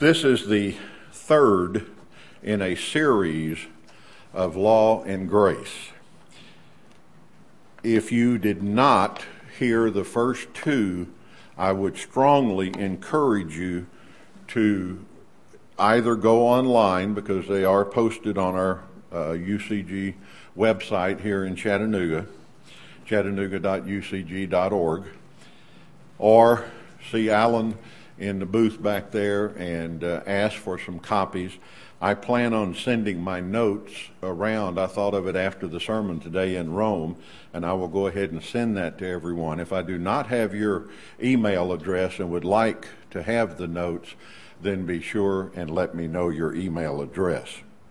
This is the third in a series of Law and Grace. If you did not hear the first two, I would strongly encourage you to either go online, because they are posted on our UCG website here in Chattanooga, chattanooga.ucg.org, or see Alan in the booth back there and ask for some copies. I plan on sending my notes around. I thought of it after the sermon today in Rome, and I will go ahead and send that to everyone. If I do not have your email address and would like to have the notes, then be sure and let me know your email address.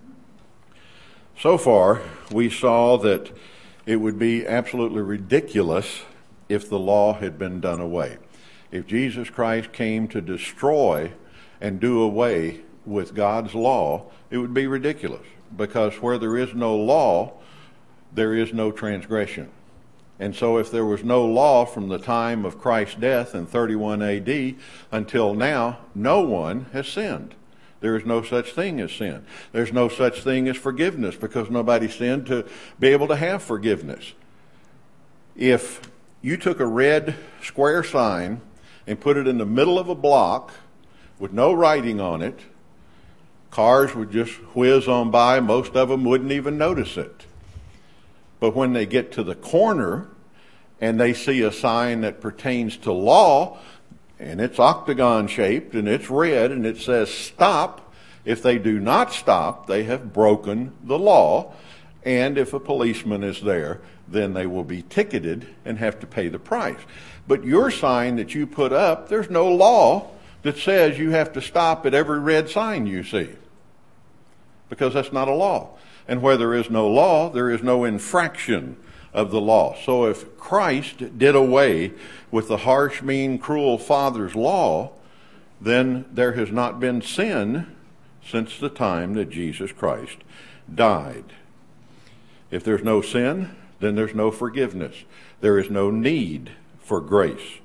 So far, we saw that it would be absolutely ridiculous if the law had been done away. If Jesus Christ came to destroy and do away with God's law, it would be ridiculous, because where there is no law, there is no transgression. And so if there was no law from the time of Christ's death in 31 AD until now, no one has sinned. There is no such thing as sin. There's no such thing as forgiveness, because nobody sinned to be able to have forgiveness. If you took a red square sign and put it in the middle of a block with no writing on it, cars would just whiz on by. Most of them wouldn't even notice it. But when they get to the corner and they see a sign that pertains to law, and it's octagon shaped and it's red and it says stop, if they do not stop, they have broken the law. And if a policeman is there, then they will be ticketed and have to pay the price. But your sign that you put up, there's no law that says you have to stop at every red sign you see, because that's not a law. And where there is no law, there is no infraction of the law. So if Christ did away with the harsh, mean, cruel father's law, then there has not been sin since the time that Jesus Christ died. If there's no sin, then there's no forgiveness. There is no need for grace.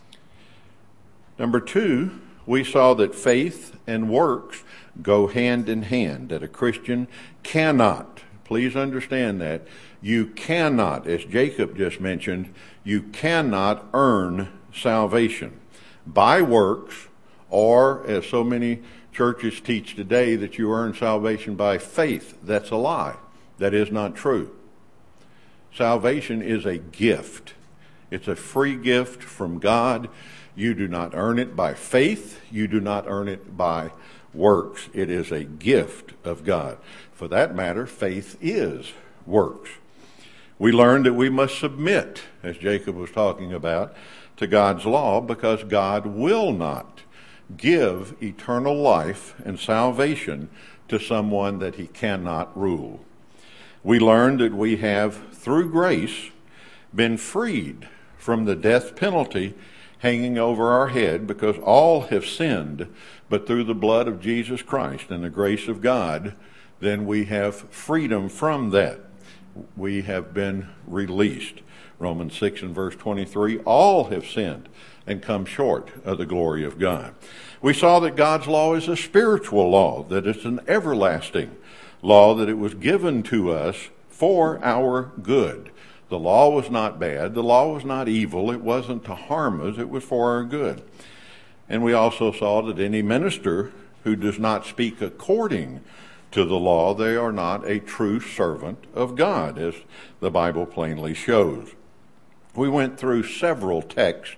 Number two, we saw that faith and works go hand in hand, that a Christian cannot, please understand that, you cannot, as Jacob just mentioned, you cannot earn salvation by works, or as so many churches teach today, that you earn salvation by faith. That's a lie. That is not true. Salvation is a gift. It's a free gift from God. You do not earn it by faith. You do not earn it by works. It is a gift of God. For that matter, faith is works. We learned that we must submit, as Jacob was talking about, to God's law, because God will not give eternal life and salvation to someone that he cannot rule. We learned that we have, through grace, been freed from the death penalty hanging over our head, because all have sinned, but through the blood of Jesus Christ and the grace of God, then we have freedom from that. We have been released. Romans 6 and verse 23, all have sinned and come short of the glory of God. We saw that God's law is a spiritual law, that it's an everlasting law, that it was given to us for our good. The law was not bad. The law was not evil. It wasn't to harm us. It was for our good. And we also saw that any minister who does not speak according to the law, they are not a true servant of God, as the Bible plainly shows. We went through several texts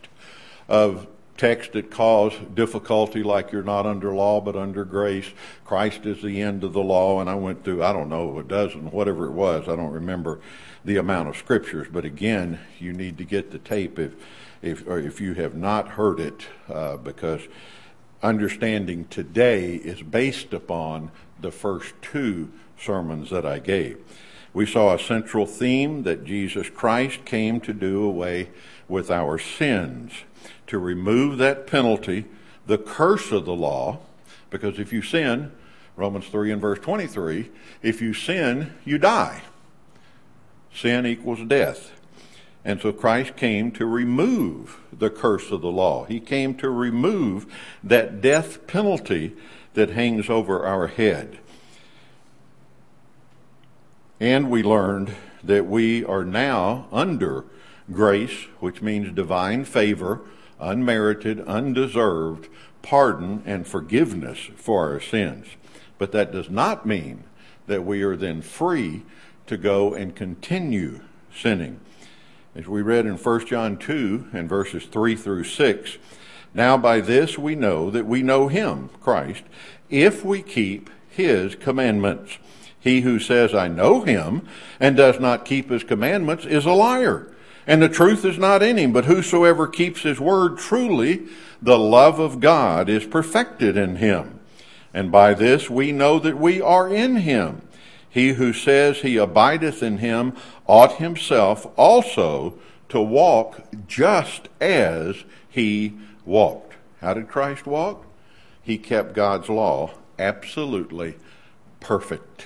that cause difficulty, like you're not under law but under grace. Christ is the end of the law. And I went through, I don't know, a dozen, whatever it was. I don't remember the amount of scriptures. But again, you need to get the tape if you have not heard it, because understanding today is based upon the first two sermons that I gave. We saw a central theme, that Jesus Christ came to do away with our sins, to remove that penalty, the curse of the law, because if you sin, Romans 3 and verse 23, if you sin, you die. Sin equals death. And so Christ came to remove the curse of the law. He came to remove that death penalty that hangs over our head. And we learned that we are now under grace, which means divine favor, unmerited, undeserved pardon and forgiveness for our sins. But that does not mean that we are then free to go and continue sinning. As we read in 1 John 2 and verses 3 through 6, now by this we know that we know him, Christ, if we keep his commandments. He who says, I know him, and does not keep his commandments is a liar, and the truth is not in him. But whosoever keeps his word, truly the love of God is perfected in him. And by this we know that we are in him. He who says he abideth in him ought himself also to walk just as he walked. How did Christ walk? He kept God's law absolutely perfect.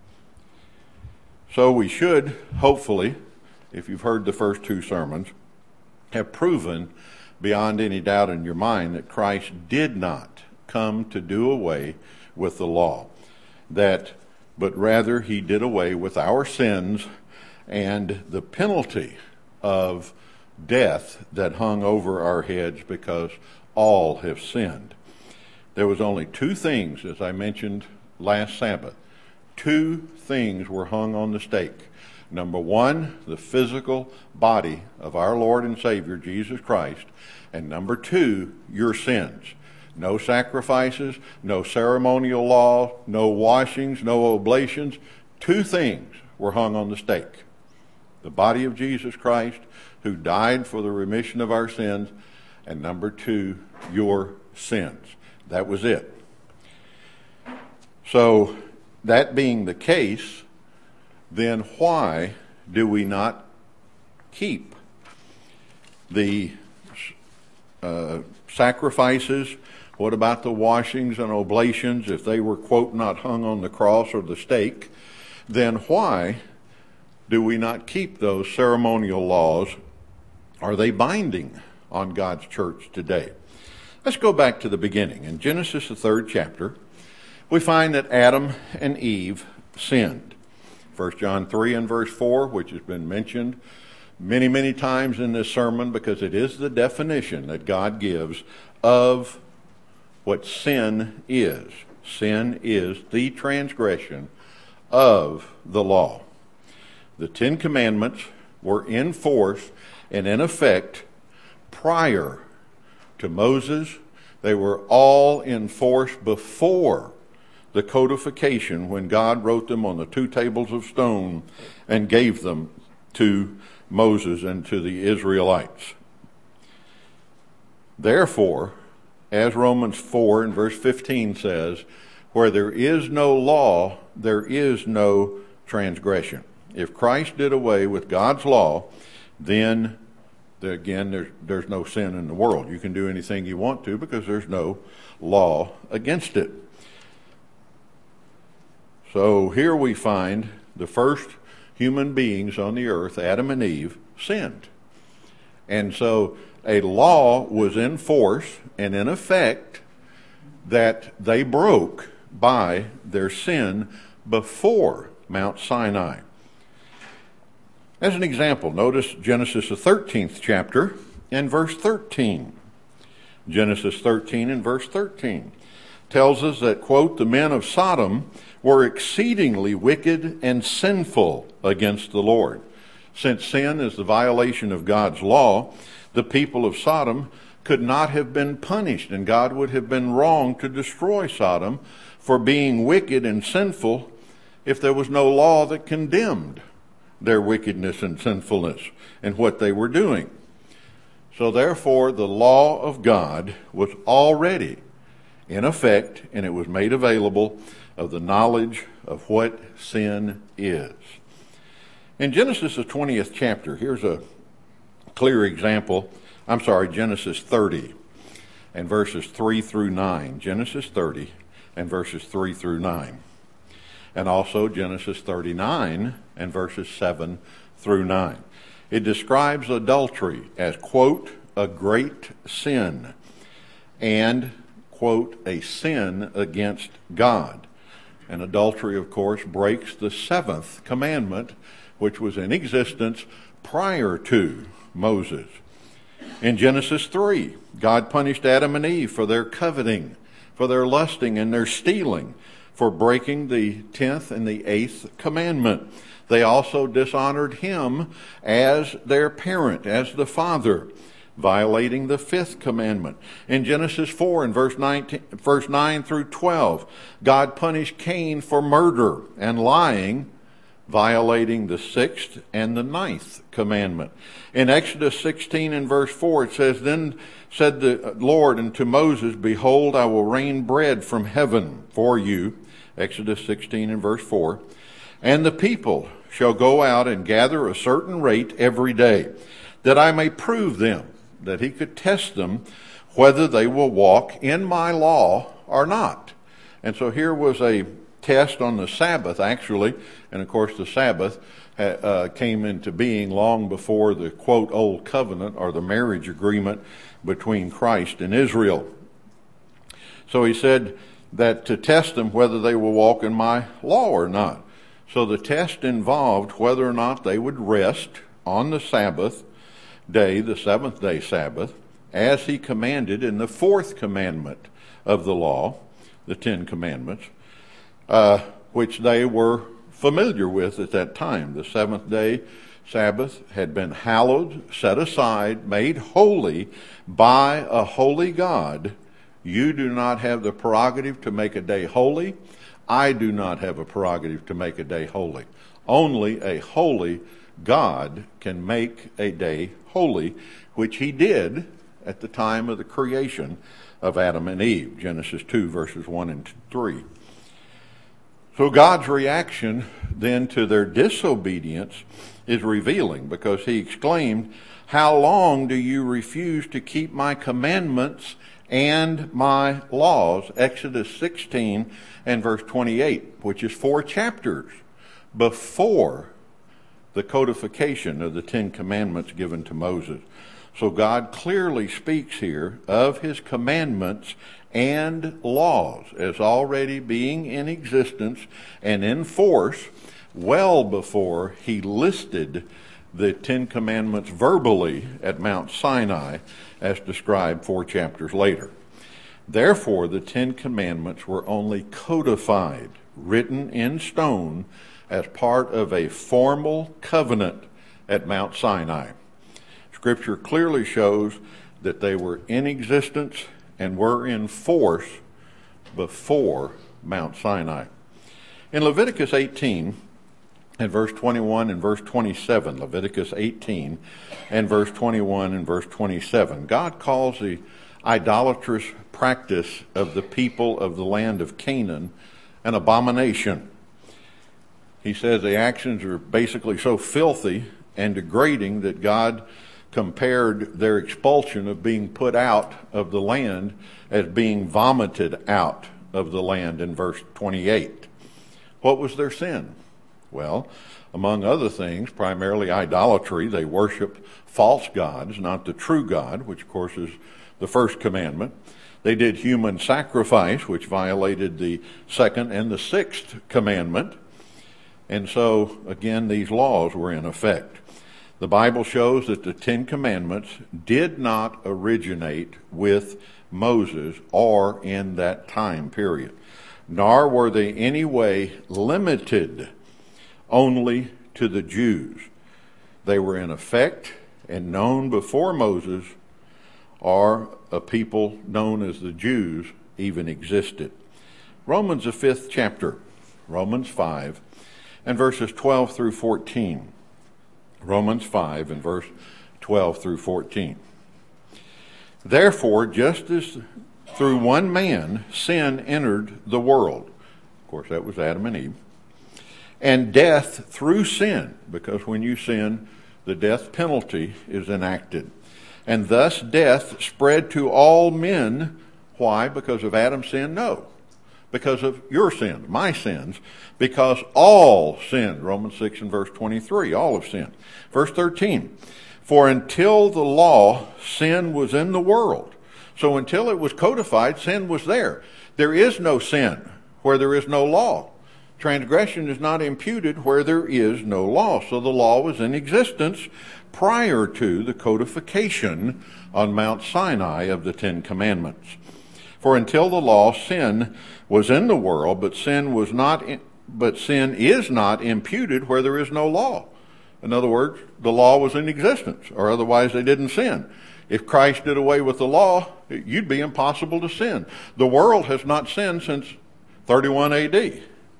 So we should, hopefully, if you've heard the first two sermons, have proven beyond any doubt in your mind that Christ did not come to do away with the law, but rather he did away with our sins and the penalty of death that hung over our heads because all have sinned. There was only two things, as I mentioned last Sabbath. Two things were hung on the stake. Number one, the physical body of our Lord and Savior, Jesus Christ. And number two, your sins. No sacrifices, no ceremonial law, no washings, no oblations. Two things were hung on the stake. The body of Jesus Christ, who died for the remission of our sins, and number two, your sins. That was it. So, that being the case, then why do we not keep the sacrifices? What about the washings and oblations? If they were, quote, not hung on the cross or the stake, then why do we not keep those ceremonial laws? Are they binding on God's church today? Let's go back to the beginning. In Genesis, the 3rd chapter, we find that Adam and Eve sinned. 1 John 3 and verse 4, which has been mentioned many, many times in this sermon because it is the definition that God gives of what sin is. Sin is the transgression of the law. The 10 Commandments were in force and in effect prior to Moses. They were all in force before the codification when God wrote them on the 2 tables of stone and gave them to Moses and to the Israelites. Therefore, as Romans 4 and verse 15 says, where there is no law, there is no transgression. If Christ did away with God's law, then again, there's no sin in the world. You can do anything you want to because there's no law against it. So here we find the first human beings on the earth, Adam and Eve, sinned. And so a law was in force and in effect that they broke by their sin before Mount Sinai. As an example, notice Genesis the 13th chapter and verse 13. Genesis 13 and verse 13 tells us that, quote, the men of Sodom were exceedingly wicked and sinful against the Lord. Since sin is the violation of God's law, the people of Sodom could not have been punished, and God would have been wrong to destroy Sodom for being wicked and sinful if there was no law that condemned their wickedness and sinfulness and what they were doing. So therefore, the law of God was already in effect, and it was made available of the knowledge of what sin is. In Genesis, the 20th chapter, here's a clear example. Genesis 30 and verses 3 through 9. Genesis 30 and verses 3 through 9. And also Genesis 39 and verses 7 through 9. It describes adultery as, quote, a great sin, and, quote, a sin against God. And adultery, of course, breaks the seventh commandment, which was in existence prior to Moses. In Genesis 3, God punished Adam and Eve for their coveting, for their lusting and their stealing, for breaking the 10th and the 8th commandment. They also dishonored him as their parent, as the father, violating the 5th commandment. In Genesis 4, in verse 9 through 12, God punished Cain for murder and lying, violating the 6th and the 9th commandment. In Exodus 16 and verse 4, it says, Then said the Lord unto Moses, Behold, I will rain bread from heaven for you. Exodus 16 and verse 4. And the people shall go out and gather a certain rate every day, that I may prove them, that he could test them, whether they will walk in my law or not. And so here was a test on the Sabbath, actually, and of course the Sabbath came into being long before the, quote, Old Covenant, or the marriage agreement between Christ and Israel. So he said that to test them whether they will walk in my law or not. So the test involved whether or not they would rest on the Sabbath day, the seventh day Sabbath, as he commanded in the 4th commandment of the law, the 10 commandments, which they were familiar with at that time. The seventh day Sabbath had been hallowed, set aside, made holy by a holy God. You do not have the prerogative to make a day holy. I do not have a prerogative to make a day holy. Only a holy God can make a day holy, which he did at the time of the creation of Adam and Eve, Genesis 2, verses 1 and 3. So God's reaction then to their disobedience is revealing, because he exclaimed, How long do you refuse to keep my commandments and my laws? Exodus 16 and verse 28, which is 4 chapters before the codification of the 10 commandments given to Moses. So God clearly speaks here of his commandments and laws as already being in existence and in force well before he listed the 10 commandments verbally at Mount Sinai, as described 4 chapters later. Therefore, the 10 commandments were only codified, written in stone, as part of a formal covenant at Mount Sinai. Scripture clearly shows that they were in existence and were in force before Mount Sinai. In Leviticus 18 and verse 21 and verse 27, Leviticus 18 and verse 21 and verse 27, God calls the idolatrous practice of the people of the land of Canaan an abomination. He says the actions are basically so filthy and degrading that God compared their expulsion of being put out of the land as being vomited out of the land in verse 28. What was their sin? Well, among other things, primarily idolatry. They worshiped false gods, not the true God, which of course is the 1st commandment. They did human sacrifice, which violated the 2nd and the 6th commandment. And so, again, these laws were in effect. The Bible shows that the 10 commandments did not originate with Moses or in that time period, nor were they in any way limited only to the Jews. They were in effect and known before Moses or a people known as the Jews even existed. Romans, the 5th chapter, Romans 5, and verses 12 through 14. Romans 5 and verse 12 through 14. Therefore, just as through one man sin entered the world, of course that was Adam and Eve, and death through sin, because when you sin, the death penalty is enacted. And thus death spread to all men. Why? Because of Adam's sin? No. Because of your sins, my sins, because all sinned. Romans 6 and verse 23, all have sinned. Verse 13, for until the law, sin was in the world, So until it was codified, sin was there. There is no sin where there is no law. Transgression is not imputed where there is no law. So the law was in existence prior to the codification on Mount Sinai of the Ten Commandments. For until the law, sin was in the world, but sin is not imputed where there is no law. In other words, the law was in existence, or otherwise they didn't sin. If Christ did away with the law, you'd be impossible to sin. The world has not sinned since 31 AD.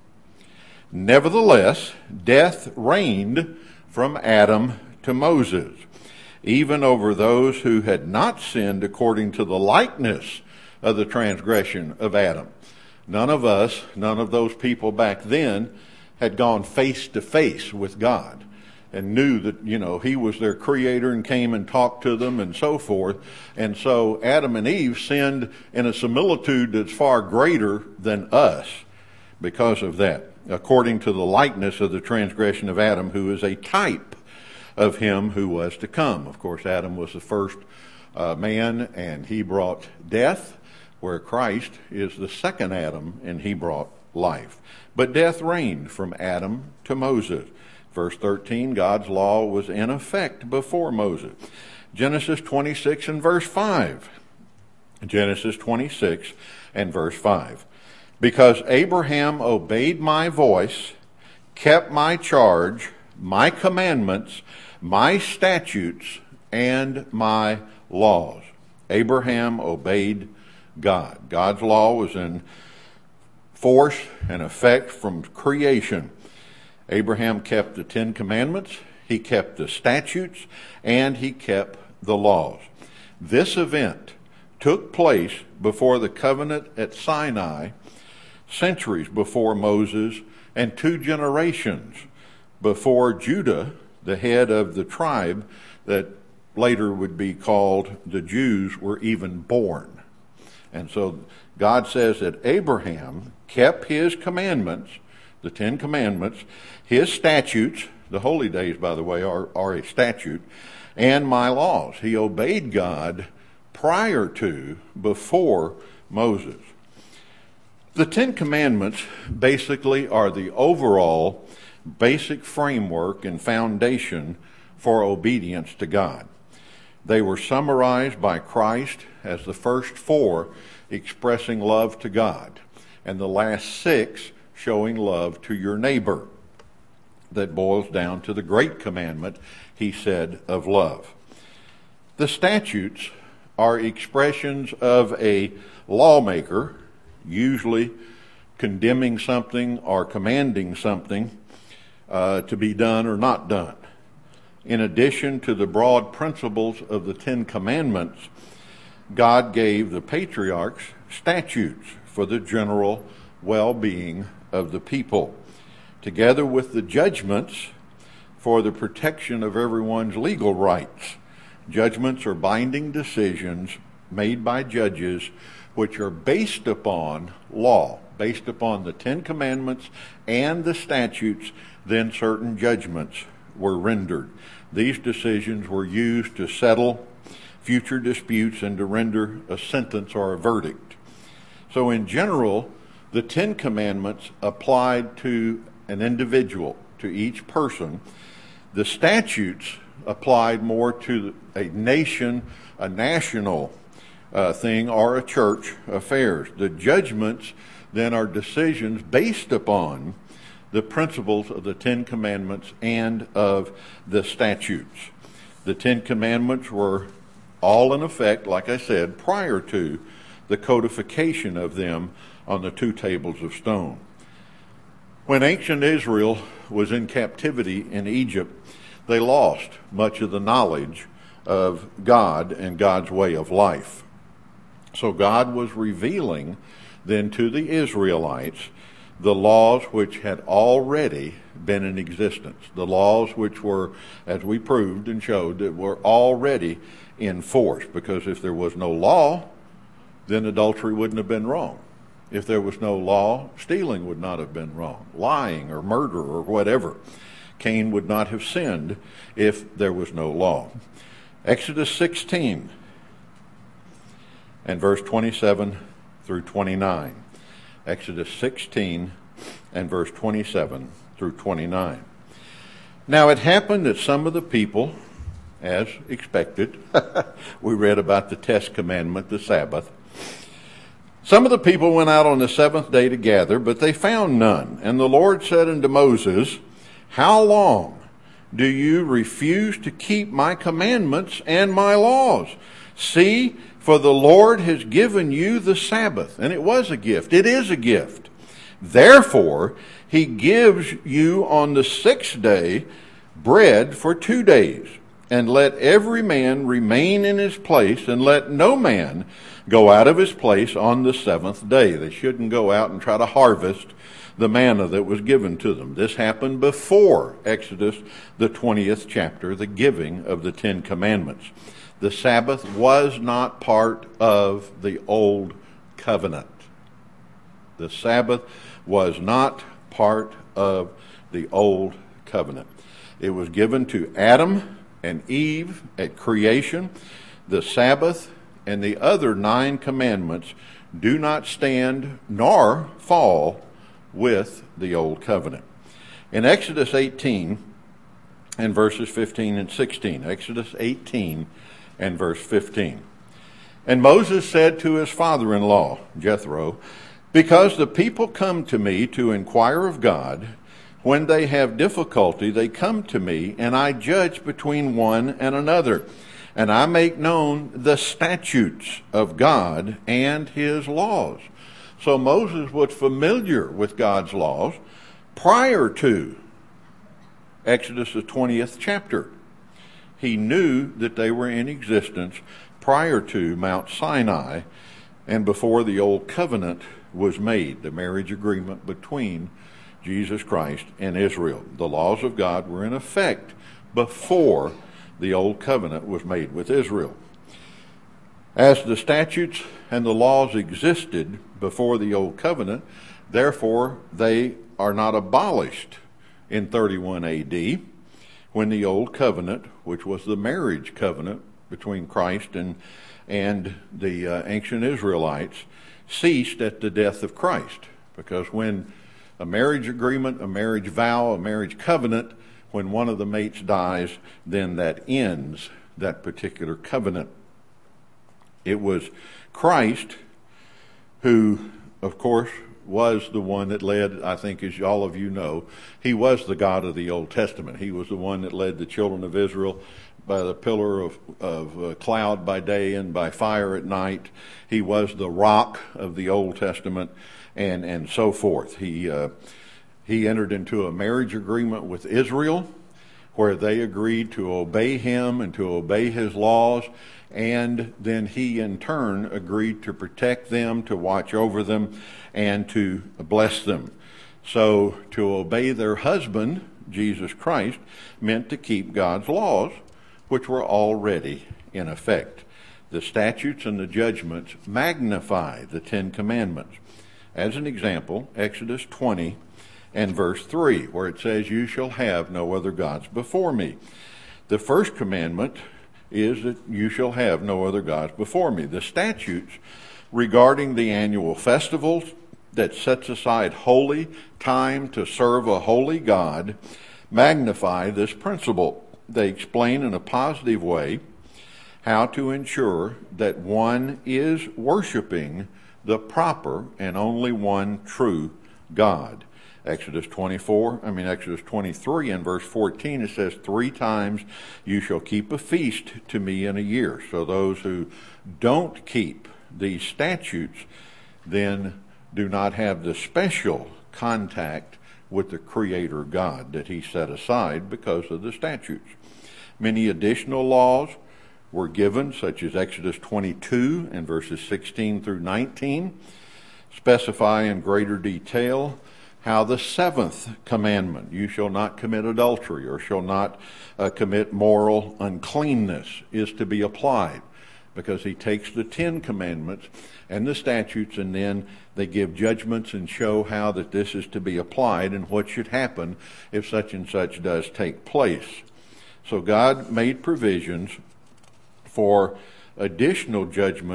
Nevertheless, death reigned from Adam to Moses, even over those who had not sinned according to the likeness of the transgression of Adam. None of those people back then had gone face to face with God and knew that, he was their creator and came and talked to them and so forth. And so Adam and Eve sinned in a similitude that's far greater than us because of that, according to the likeness of the transgression of Adam, who is a type of him who was to come. Of course, Adam was the first man, and he brought death, where Christ is the second Adam, and he brought life. But death reigned from Adam to Moses. Verse 13, God's law was in effect before Moses. Genesis 26 and verse 5. Genesis 26 and verse 5. Because Abraham obeyed my voice, kept my charge, my commandments, my statutes, and my laws. Abraham obeyed God. God's law was in force and effect from creation. Abraham kept the Ten Commandments, he kept the statutes, and he kept the laws. This event took place before the covenant at Sinai, centuries before Moses, and 2 generations before Judah, the head of the tribe that later would be called the Jews, were even born. And so God says that Abraham kept his commandments, the 10 commandments, his statutes, the holy days, by the way, are a statute, and my laws. He obeyed God before Moses. The 10 commandments basically are the overall basic framework and foundation for obedience to God. They were summarized by Christ as the first 4 expressing love to God, and the last 6 showing love to your neighbor. That boils down to the great commandment, he said, of love. The statutes are expressions of a lawmaker, usually condemning something or commanding something to be done or not done. In addition to the broad principles of the 10 commandments, God gave the patriarchs statutes for the general well-being of the people, together with the judgments for the protection of everyone's legal rights. Judgments are binding decisions made by judges which are based upon law, based upon the 10 commandments and the statutes. Then certain judgments were rendered. These decisions were used to settle future disputes and to render a sentence or a verdict. So in general, the 10 commandments applied to an individual, to each person. The statutes applied more to a nation, a national thing, or a church affairs. The judgments then are decisions based upon the principles of the 10 commandments and of the statutes. The 10 commandments were all in effect, like I said, prior to the codification of them on the 2 tables of stone. When ancient Israel was in captivity in Egypt, they lost much of the knowledge of God and God's way of life. So God was revealing then to the Israelites the laws which had already been in existence, the laws which were, as we proved and showed, that were already in force. Because if there was no law, then adultery wouldn't have been wrong. If there was no law, stealing would not have been wrong. Lying or murder or whatever. Cain would not have sinned if there was no law. Exodus 16. and verse 27 through 29. Exodus 16 and verse 27 through 29. Now it happened that some of the people, as expected, we read about the test commandment, the Sabbath. Some of the people went out on the seventh day to gather, but they found none. And the Lord said unto Moses, How long do you refuse to keep my commandments and my laws? See, for the Lord has given you the Sabbath. And it was a gift. It is a gift. Therefore, he gives you on the sixth day bread for 2 days. And let every man remain in his place, and let no man go out of his place on the seventh day. They shouldn't go out and try to harvest the manna that was given to them. This happened before Exodus, the 20th chapter, the giving of the Ten Commandments. The Sabbath was not part of the Old Covenant. The Sabbath was not part of the Old Covenant. It was given to Adam and Eve at creation. The Sabbath and the other 9 commandments do not stand nor fall with the Old Covenant. In Exodus 18 and verses 15 and 16, Exodus 18 and verse 15. And Moses said to his father-in-law, Jethro, Because the people come to me to inquire of God, when they have difficulty, they come to me, and I judge between one and another. And I make known the statutes of God and his laws. So Moses was familiar with God's laws prior to Exodus, the 20th chapter. He knew that they were in existence prior to Mount Sinai and before the Old Covenant was made, the marriage agreement between Jesus Christ and Israel. The laws of God were in effect before the Old Covenant was made with Israel. As the statutes and the laws existed before the Old Covenant, therefore they are not abolished in 31 AD, when the Old Covenant, which was the marriage covenant between Christ and the ancient Israelites, ceased at the death of Christ. Because when a marriage agreement, a marriage vow, a marriage covenant, when one of the mates dies, then that ends that particular covenant. It was Christ who, of course, was the one that led, I think as all of you know, he was the God of the Old Testament. He was the one that led the children of Israel by the pillar of cloud by day and by fire at night. He was the rock of the Old Testament, and so forth. He entered into a marriage agreement with Israel where they agreed to obey him and to obey his laws, and then he in turn agreed to protect them, to watch over them, and to bless them. So to obey their husband, Jesus Christ, meant to keep God's laws, which were already in effect. The statutes and the judgments magnify the Ten Commandments. As an example, Exodus 20 and verse 3, where it says, You shall have no other gods before me. The first commandment is that you shall have no other gods before me. The statutes regarding the annual festivals that sets aside holy time to serve a holy God magnify this principle. They explain in a positive way how to ensure that one is worshiping the proper and only one true God. Exodus 23 and verse 14, it says, 3 times you shall keep a feast to me in a year. So those who don't keep these statutes then do not have the special contact with the Creator God that he set aside because of the statutes. Many additional laws were given, such as Exodus 22 and verses 16 through 19, specify in greater detail how the seventh commandment, you shall not commit adultery or shall not commit moral uncleanness, is to be applied, because he takes the 10 commandments and the statutes and then they give judgments and show how that this is to be applied and what should happen if such and such does take place. So God made provisions for additional judgments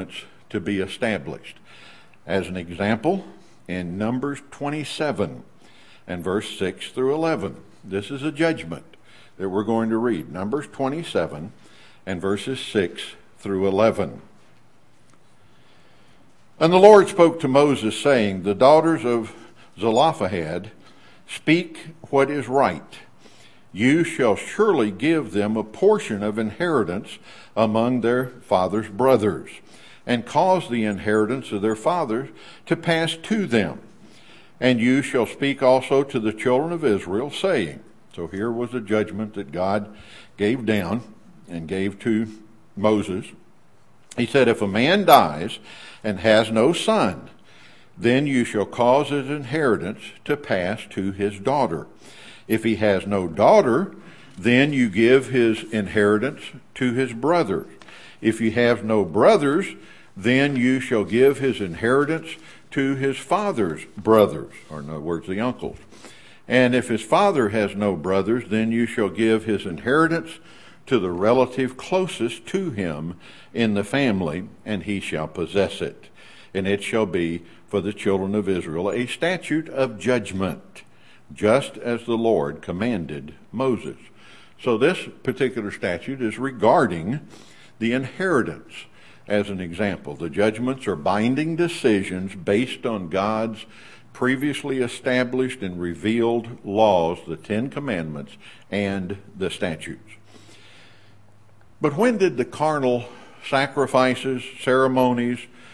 to be established. As an example, in Numbers 27 and verse 6 through 11, this is a judgment that we're going to read. Numbers 27 and verses 6 through 11. And the Lord spoke to Moses, saying, the daughters of Zelophehad speak what is right. You shall surely give them a portion of inheritance among their father's brothers, and cause the inheritance of their fathers to pass to them. And you shall speak also to the children of Israel, saying, so here was a judgment that God gave down and gave to Moses. He said, if a man dies and has no son, then you shall cause his inheritance to pass to his daughter. If he has no daughter, then you give his inheritance to his brothers. If he has no brothers, then you shall give his inheritance to his father's brothers, or in other words, the uncles. And if his father has no brothers, then you shall give his inheritance to the relative closest to him in the family, and he shall possess it. And it shall be for the children of Israel a statute of judgment, just as the Lord commanded Moses. So this particular statute is regarding the inheritance as an example. The judgments are binding decisions based on God's previously established and revealed laws, the Ten Commandments and the statutes. But when did the carnal sacrifices, ceremonies,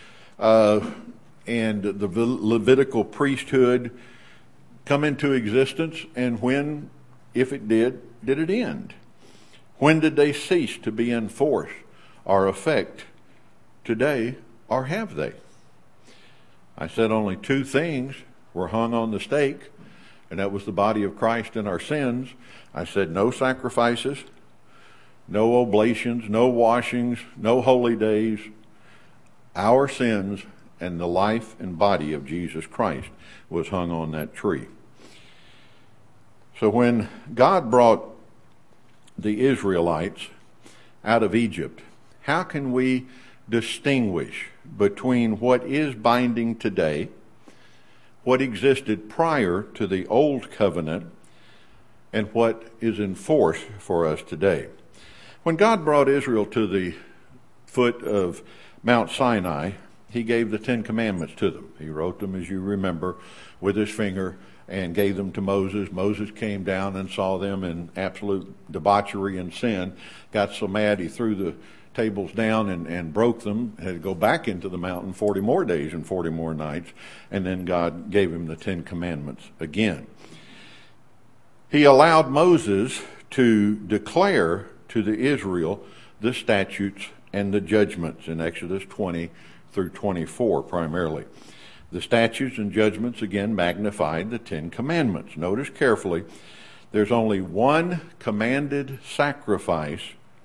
and the Levitical priesthood come into existence, and when, if it did it end? When did they cease to be in force or effect today, or have they? I said only two things were hung on the stake, and that was the body of Christ and our sins. I said no sacrifices, no oblations, no washings, no holy days. Our sins and the life and body of Jesus Christ was hung on that tree. So when God brought the Israelites out of Egypt, how can we distinguish between what is binding today, what existed prior to the old covenant, and what is in force for us today? When God brought Israel to the foot of Mount Sinai, he gave the Ten Commandments to them. He wrote them, as you remember, with his finger and gave them to Moses. Moses came down and saw them in absolute debauchery and sin, got so mad he threw the tables down and broke them, had to go back into the mountain 40 more days and 40 more nights, and then God gave him the Ten Commandments again. He allowed Moses to declare to the Israel the statutes and the judgments in Exodus 20 through 24 primarily. The statutes and judgments again magnified the Ten Commandments. Notice carefully, there's only one commanded sacrifice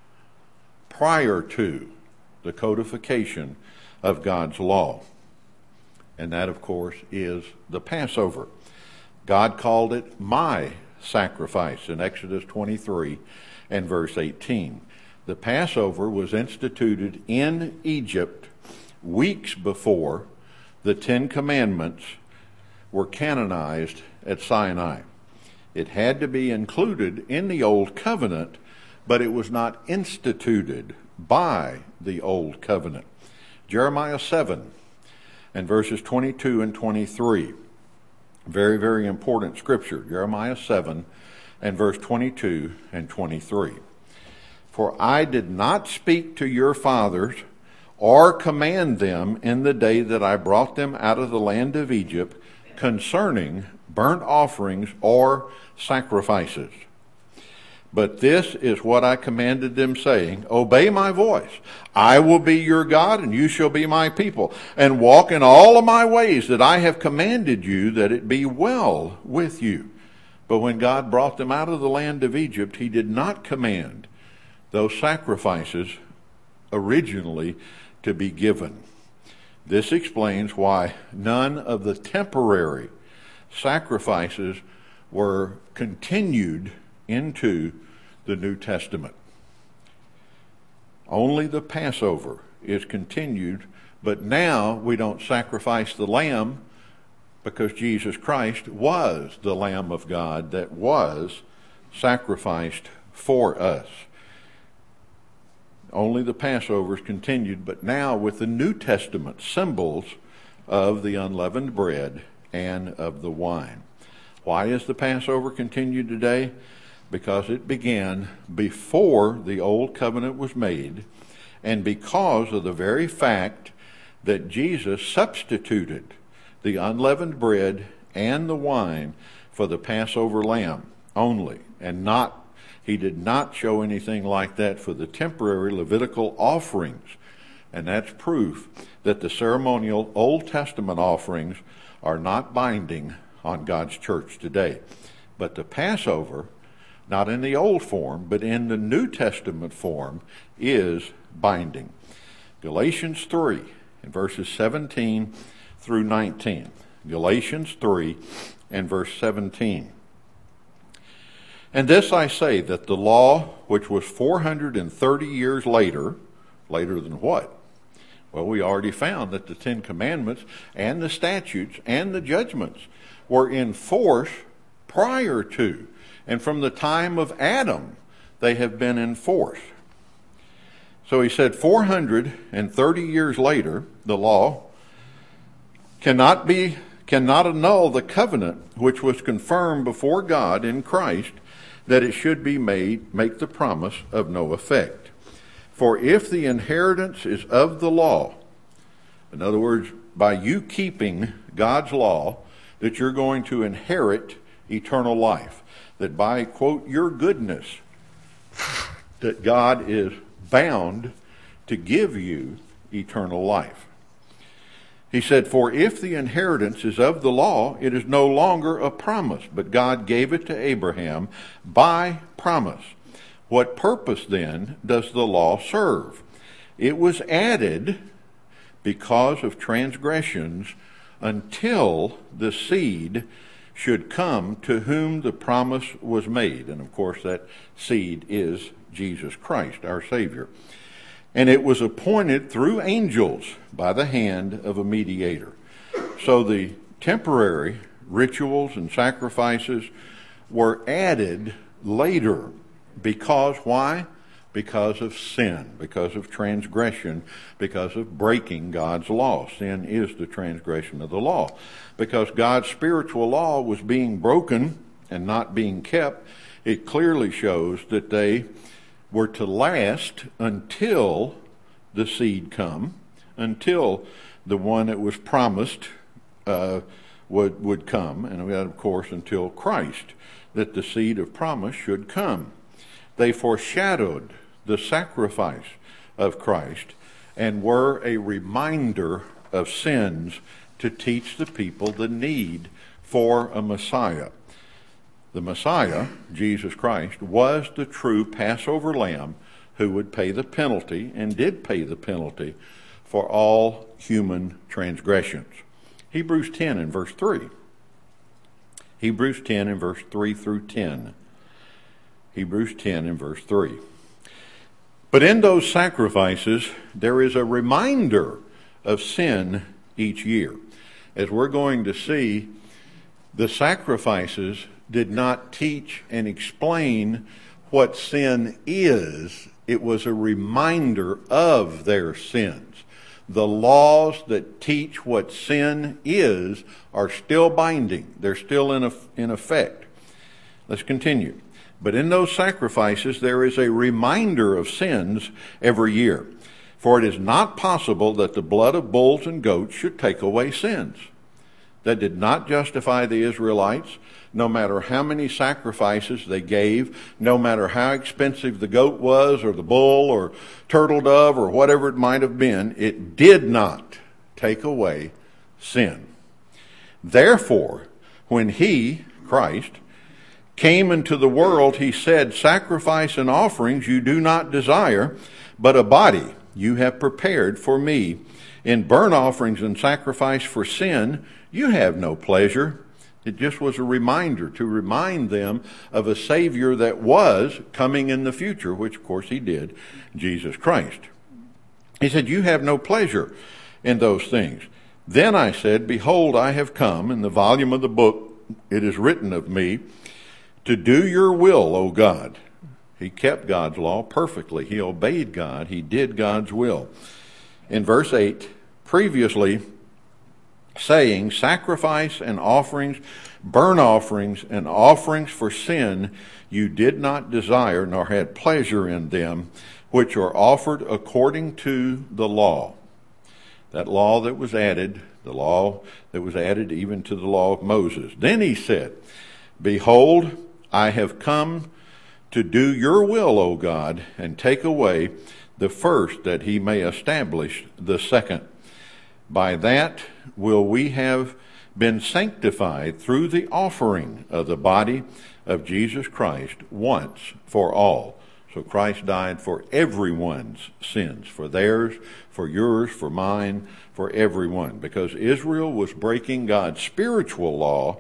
prior to the codification of God's law. And that, of course, is the Passover. God called it my sacrifice in Exodus 23 and verse 18. The Passover was instituted in Egypt weeks before the Ten Commandments were canonized at Sinai. It had to be included in the Old Covenant, but it was not instituted by the Old Covenant. Jeremiah 7 and verses 22 and 23. Very, very important scripture. Jeremiah 7 and verse 22 and 23. For I did not speak to your fathers or command them in the day that I brought them out of the land of Egypt concerning burnt offerings or sacrifices. But this is what I commanded them, saying, obey my voice. I will be your God, and you shall be my people, and walk in all of my ways that I have commanded you, that it be well with you. But when God brought them out of the land of Egypt, he did not command those sacrifices originally to be given. This explains why none of the temporary sacrifices were continued into the New Testament. Only the Passover is continued But now we don't sacrifice the lamb because Jesus Christ was the Lamb of God that was sacrificed for us. Only the Passovers continued, but now with the New Testament symbols of the unleavened bread and of the wine. Why is the Passover continued today? Because it began before the Old Covenant was made, and because of the very fact that Jesus substituted the unleavened bread and the wine for the Passover lamb only, and he did not show anything like that for the temporary Levitical offerings. And that's proof that the ceremonial Old Testament offerings are not binding on God's church today. But the Passover, not in the old form, but in the New Testament form, is binding. Galatians 3, in verses 17 through 19. Galatians 3 and verse 17. And this I say, that the law, which was 430 years later than what? Well, we already found that the Ten Commandments and the statutes and the judgments were in force prior to, and from the time of Adam, they have been in force. So he said 430 years later, the law cannot annul the covenant which was confirmed before God in Christ, that it should be make the promise of no effect. For if the inheritance is of the law, in other words, by you keeping God's law, that you're going to inherit eternal life, that by, quote, your goodness, that God is bound to give you eternal life. He said, for if the inheritance is of the law, it is no longer a promise, but God gave it to Abraham by promise. What purpose then does the law serve? It was added because of transgressions until the seed should come to whom the promise was made. And of course that seed is Jesus Christ, our Savior. And it was appointed through angels by the hand of a mediator. So the temporary rituals and sacrifices were added later. Because why? Because of sin, because of transgression, because of breaking God's law. Sin is the transgression of the law. Because God's spiritual law was being broken and not being kept, it clearly shows that they were to last until the seed come, until the one that was promised would come, and of course until Christ, that the seed of promise should come. They foreshadowed the sacrifice of Christ and were a reminder of sins to teach the people the need for a Messiah. The Messiah, Jesus Christ, was the true Passover lamb who would pay the penalty, and did pay the penalty, for all human transgressions. Hebrews 10 and verse 3. Hebrews 10 and verse 3 through 10. Hebrews 10 and verse 3. But in those sacrifices, there is a reminder of sin each year. As we're going to see, the sacrifices did not teach and explain what sin is. It was a reminder of their sins. The laws that teach what sin is are still binding. They're still in effect. Let's continue. But in those sacrifices, there is a reminder of sins every year. For it is not possible that the blood of bulls and goats should take away sins. That did not justify the Israelites, no matter how many sacrifices they gave, no matter how expensive the goat was, or the bull, or turtle dove, or whatever it might have been. It did not take away sin. Therefore, when he, Christ, came into the world, he said, sacrifice and offerings you do not desire, but a body you have prepared for me. In burnt offerings and sacrifice for sin, you have no pleasure. It just was a reminder to remind them of a Savior that was coming in the future, which of course he did, Jesus Christ. He said, you have no pleasure. in those things. Then I said, behold, I have come. In the volume of the book it is written of me, to do your will, O God. He kept God's law perfectly. He obeyed God. He did God's will. In verse 8, previously saying, sacrifice and offerings, burnt offerings, and offerings for sin you did not desire, nor had pleasure in them, which are offered according to the law. That law that was added, the law that was added even to the law of Moses. Then he said, behold, I have come to do your will, O God, and take away the first, that he may establish the second. By that will we have been sanctified through the offering of the body of Jesus Christ once for all. So Christ died for everyone's sins, for theirs, for yours, for mine, for everyone. Because Israel was breaking God's spiritual law,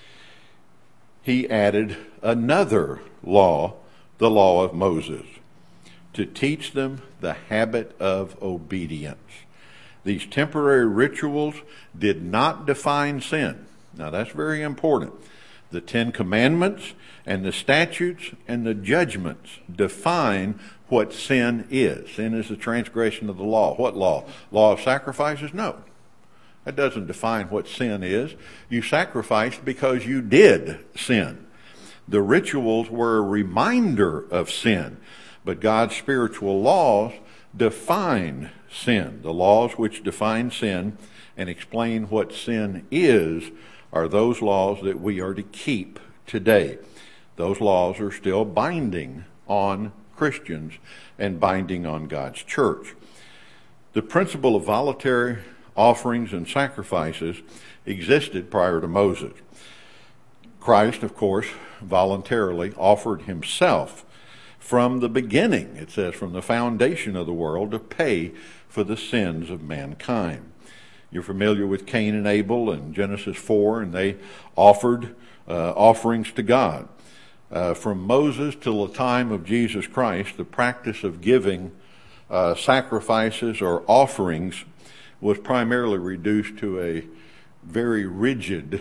he added another law, the law of Moses, to teach them the habit of obedience. These temporary rituals did not define sin. Now that's very important. The Ten Commandments and the statutes and the judgments define what sin is. Sin is the transgression of the law. What law? Law of sacrifices? No. That doesn't define what sin is. You sacrificed because you did sin. The rituals were a reminder of sin, but God's spiritual laws define sin. The laws which define sin and explain what sin is are those laws that we are to keep today. Those laws are still binding on Christians and binding on God's church. The principle of voluntary offerings and sacrifices existed prior to Moses. Christ, of course, voluntarily offered himself from the beginning, it says, from the foundation of the world, to pay for the sins of mankind. You're familiar with Cain and Abel in Genesis 4, and they offered offerings to God. From Moses till the time of Jesus Christ, the practice of giving sacrifices or offerings was primarily reduced to a very rigid,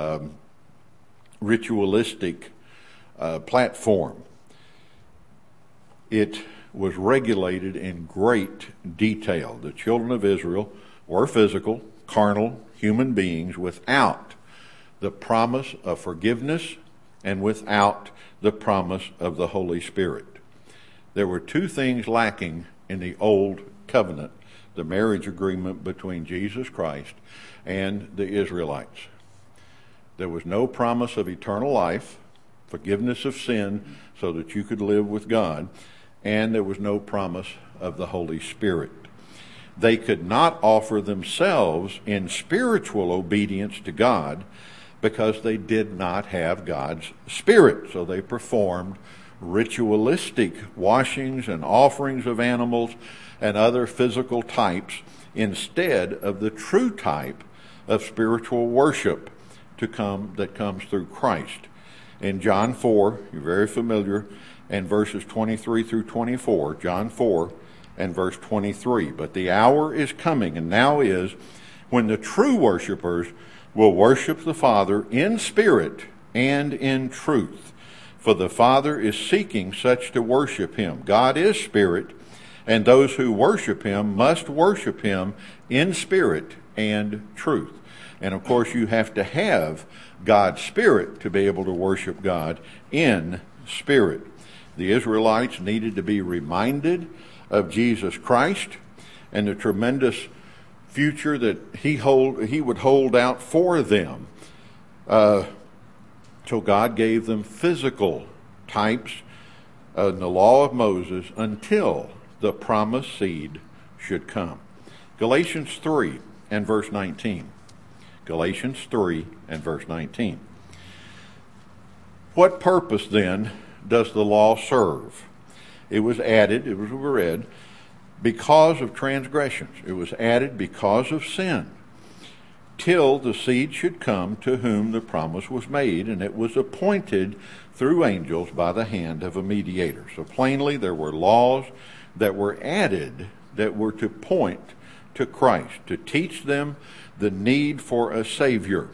ritualistic platform. It was regulated in great detail. The children of Israel were physical, carnal human beings without the promise of forgiveness and without the promise of the Holy Spirit. There were two things lacking in the old covenant, the marriage agreement between Jesus Christ and the Israelites. There was no promise of eternal life, forgiveness of sin so that you could live with God, and there was no promise of the Holy Spirit. They could not offer themselves in spiritual obedience to God because they did not have God's Spirit. So they performed ritualistic washings and offerings of animals and other physical types instead of the true type of spiritual worship that comes through Christ. In John 4, you're very familiar, and verses 23 through 24, John 4 and verse 23. But the hour is coming, and now is, when the true worshipers will worship the Father in spirit and in truth. For the Father is seeking such to worship him. God is spirit, and those who worship him must worship him in spirit and truth. And of course, you have to have God's Spirit to be able to worship God in spirit. The Israelites needed to be reminded of Jesus Christ and the tremendous future that he would hold out for them. So God gave them physical types in the law of Moses until the promised seed should come. Galatians 3 and verse 19. Galatians 3 and verse 19. What purpose then does the law serve? It was added, it was read, because of transgressions. It was added because of sin, till the seed should come to whom the promise was made, and it was appointed through angels by the hand of a mediator. So plainly there were laws that were added that were to point to Christ, to teach them the need for a Savior.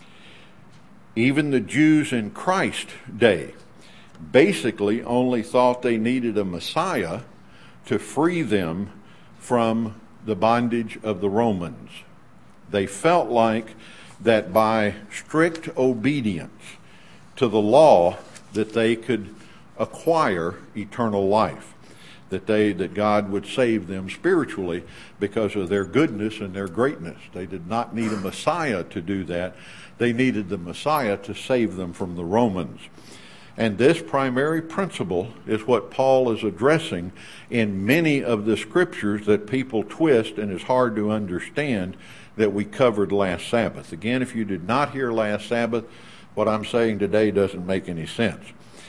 Even the Jews in Christ's day basically only thought they needed a Messiah to free them from the bondage of the Romans. They felt like that by strict obedience to the law that they could acquire eternal life, that God would save them spiritually because of their goodness and their greatness. They did not need a Messiah to do that. They needed the Messiah to save them from the Romans. And this primary principle is what Paul is addressing in many of the scriptures that people twist and is hard to understand that we covered last Sabbath. Again, if you did not hear last Sabbath, what I'm saying today doesn't make any sense.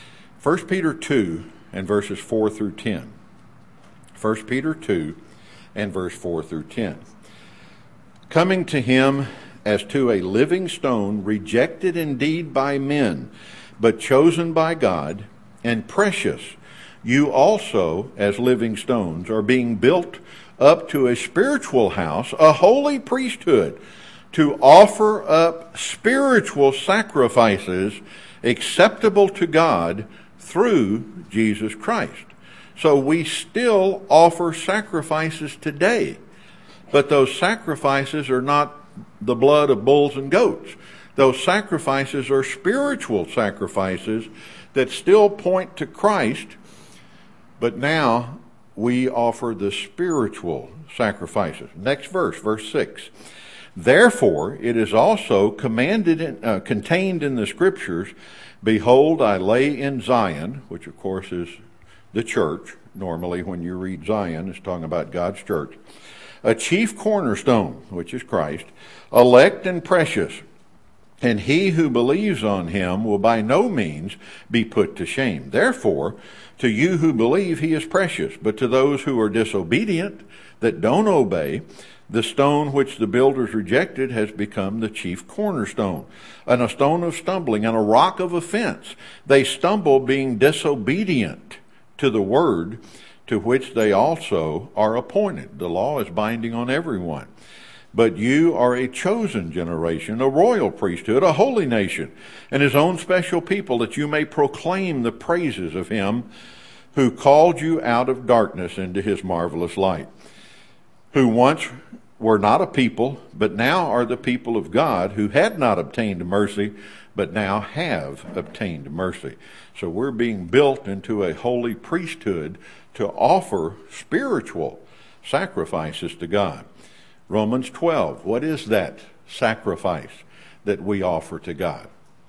1 Peter 2 and verses 4 through 10. 1 Peter 2 and verse 4 through 10. Coming to him as to a living stone, rejected indeed by men, but chosen by God, and precious, you also, as living stones, are being built up to a spiritual house, a holy priesthood, to offer up spiritual sacrifices acceptable to God through Jesus Christ. So we still offer sacrifices today, but those sacrifices are not the blood of bulls and goats. Those sacrifices are spiritual sacrifices that still point to Christ, but now we offer the spiritual sacrifices. Next verse, verse 6. Therefore, it is also contained in the Scriptures, behold, I lay in Zion, which of course is the church. Normally when you read Zion, it's talking about God's church. A chief cornerstone, which is Christ, elect and precious. And he who believes on him will by no means be put to shame. Therefore, to you who believe, he is precious. But to those who are disobedient, that don't obey, the stone which the builders rejected has become the chief cornerstone, and a stone of stumbling, and a rock of offense. They stumble being disobedient to the word to which they also are appointed. The law is binding on everyone. But you are a chosen generation, a royal priesthood, a holy nation, and his own special people, that you may proclaim the praises of him who called you out of darkness into his marvelous light, who once were not a people, but now are the people of God, who had not obtained mercy, but now have obtained mercy. So we're being built into a holy priesthood to offer spiritual sacrifices to God. Romans 12, what is that sacrifice that we offer to God?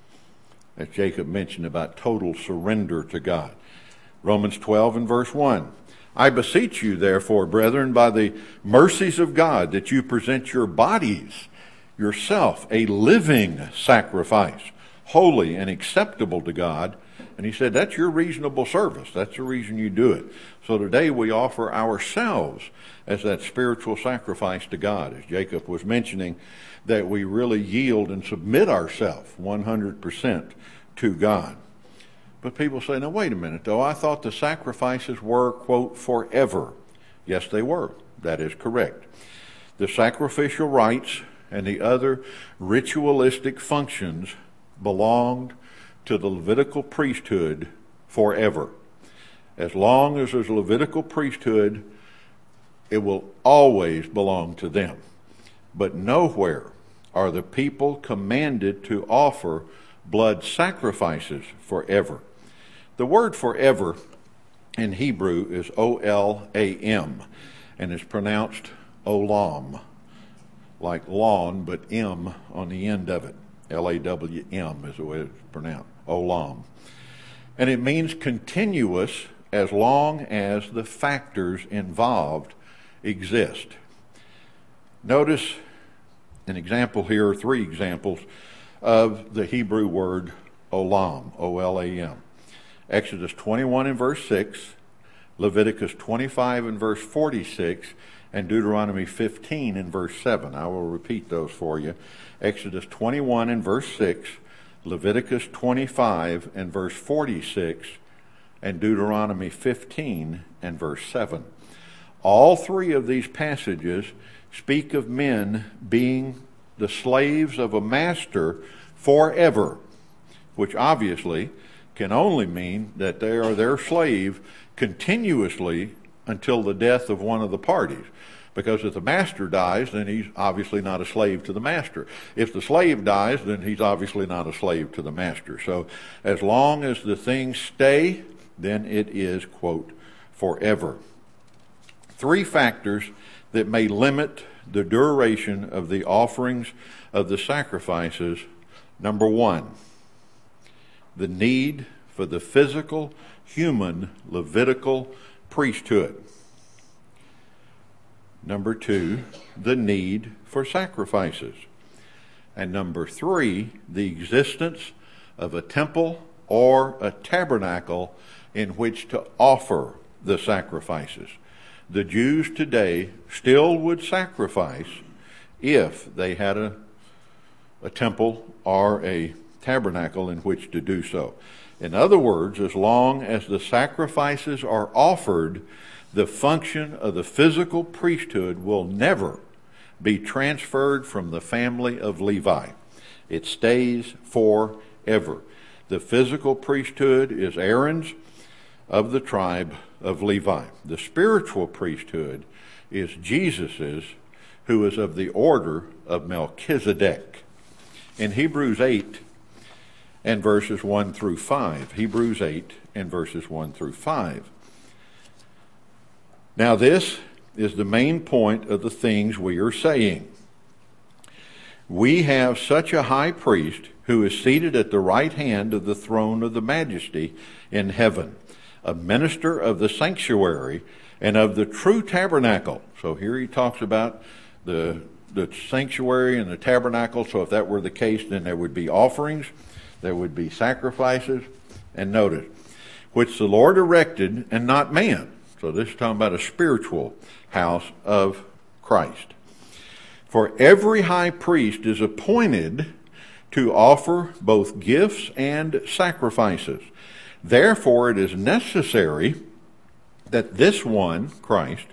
As Jacob mentioned about total surrender to God. Romans 12 and verse 1. I beseech you, therefore, brethren, by the mercies of God, that you present your bodies, yourself, a living sacrifice, holy and acceptable to God. And he said, that's your reasonable service. That's the reason you do it. So today we offer ourselves as that spiritual sacrifice to God. As Jacob was mentioning, that we really yield and submit ourselves 100% to God. But people say, now wait a minute though, I thought the sacrifices were, quote, forever. Yes, they were. That is correct. The sacrificial rites and the other ritualistic functions belonged to the Levitical priesthood forever. As long as there's a Levitical priesthood, it will always belong to them. But nowhere are the people commanded to offer blood sacrifices forever. The word forever in Hebrew is O-L-A-M, and it's pronounced olam, like lawn, but M on the end of it. L-A-W-M is the way it's pronounced, olam. And it means continuous as long as the factors involved exist. Notice an example here, or three examples of the Hebrew word olam, O-L-A-M. Exodus 21 and verse 6, Leviticus 25 and verse 46, and Deuteronomy 15 and verse 7. I will repeat those for you. Exodus 21 and verse 6, Leviticus 25 and verse 46, and Deuteronomy 15 and verse 7. All three of these passages speak of men being the slaves of a master forever, which obviously can only mean that they are their slave continuously until the death of one of the parties. Because if the master dies, then he's obviously not a slave to the master. If the slave dies, then he's obviously not a slave to the master. So as long as the things stay, then it is, quote, forever. Three factors that may limit the duration of the offerings of the sacrifices. Number one, the need for the physical, human, Levitical priesthood. Number two, the need for sacrifices. And number three, the existence of a temple or a tabernacle in which to offer the sacrifices. The Jews today still would sacrifice if they had a temple or a tabernacle in which to do so. In other words, as long as the sacrifices are offered, the function of the physical priesthood will never be transferred from the family of Levi. It stays forever. The physical priesthood is Aaron's of the tribe of Levi. The spiritual priesthood is Jesus's, who is of the order of Melchizedek. In Hebrews 8 and verses 1 through 5. Hebrews 8 and verses 1 through 5. Now this is the main point of the things we are saying. We have such a high priest who is seated at the right hand of the throne of the majesty in heaven, a minister of the sanctuary and of the true tabernacle. So here he talks about the sanctuary and the tabernacle. So if that were the case, then there would be offerings, there would be sacrifices, and notice, which the Lord erected and not man. So this is talking about a spiritual house of Christ. For every high priest is appointed to offer both gifts and sacrifices. Therefore, it is necessary that this one, Christ,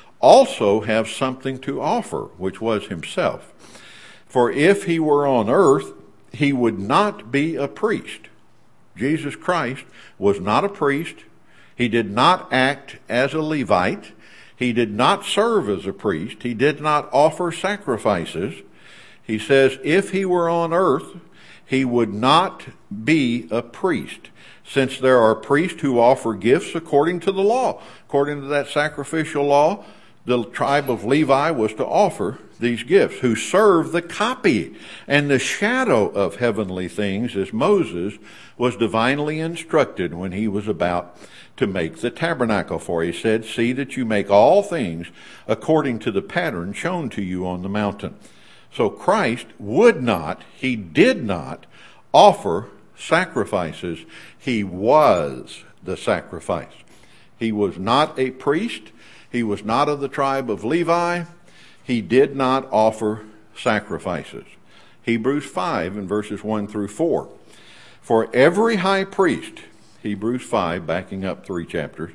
also have something to offer, which was himself. For if he were on earth, he would not be a priest. Jesus Christ was not a priest. He did not act as a Levite. He did not serve as a priest. He did not offer sacrifices. He says if he were on earth, he would not be a priest, since there are priests who offer gifts according to the law. According to that sacrificial law, the tribe of Levi was to offer these gifts, who serve the copy and the shadow of heavenly things, as Moses was divinely instructed when he was about to make the tabernacle. For he said, see that you make all things according to the pattern shown to you on the mountain. So Christ would not, he did not offer sacrifices. He was the sacrifice. He was not a priest. He was not of the tribe of Levi. He did not offer sacrifices. Hebrews 5 and verses 1 through 4. For every high priest, Hebrews 5, backing up 3 chapters,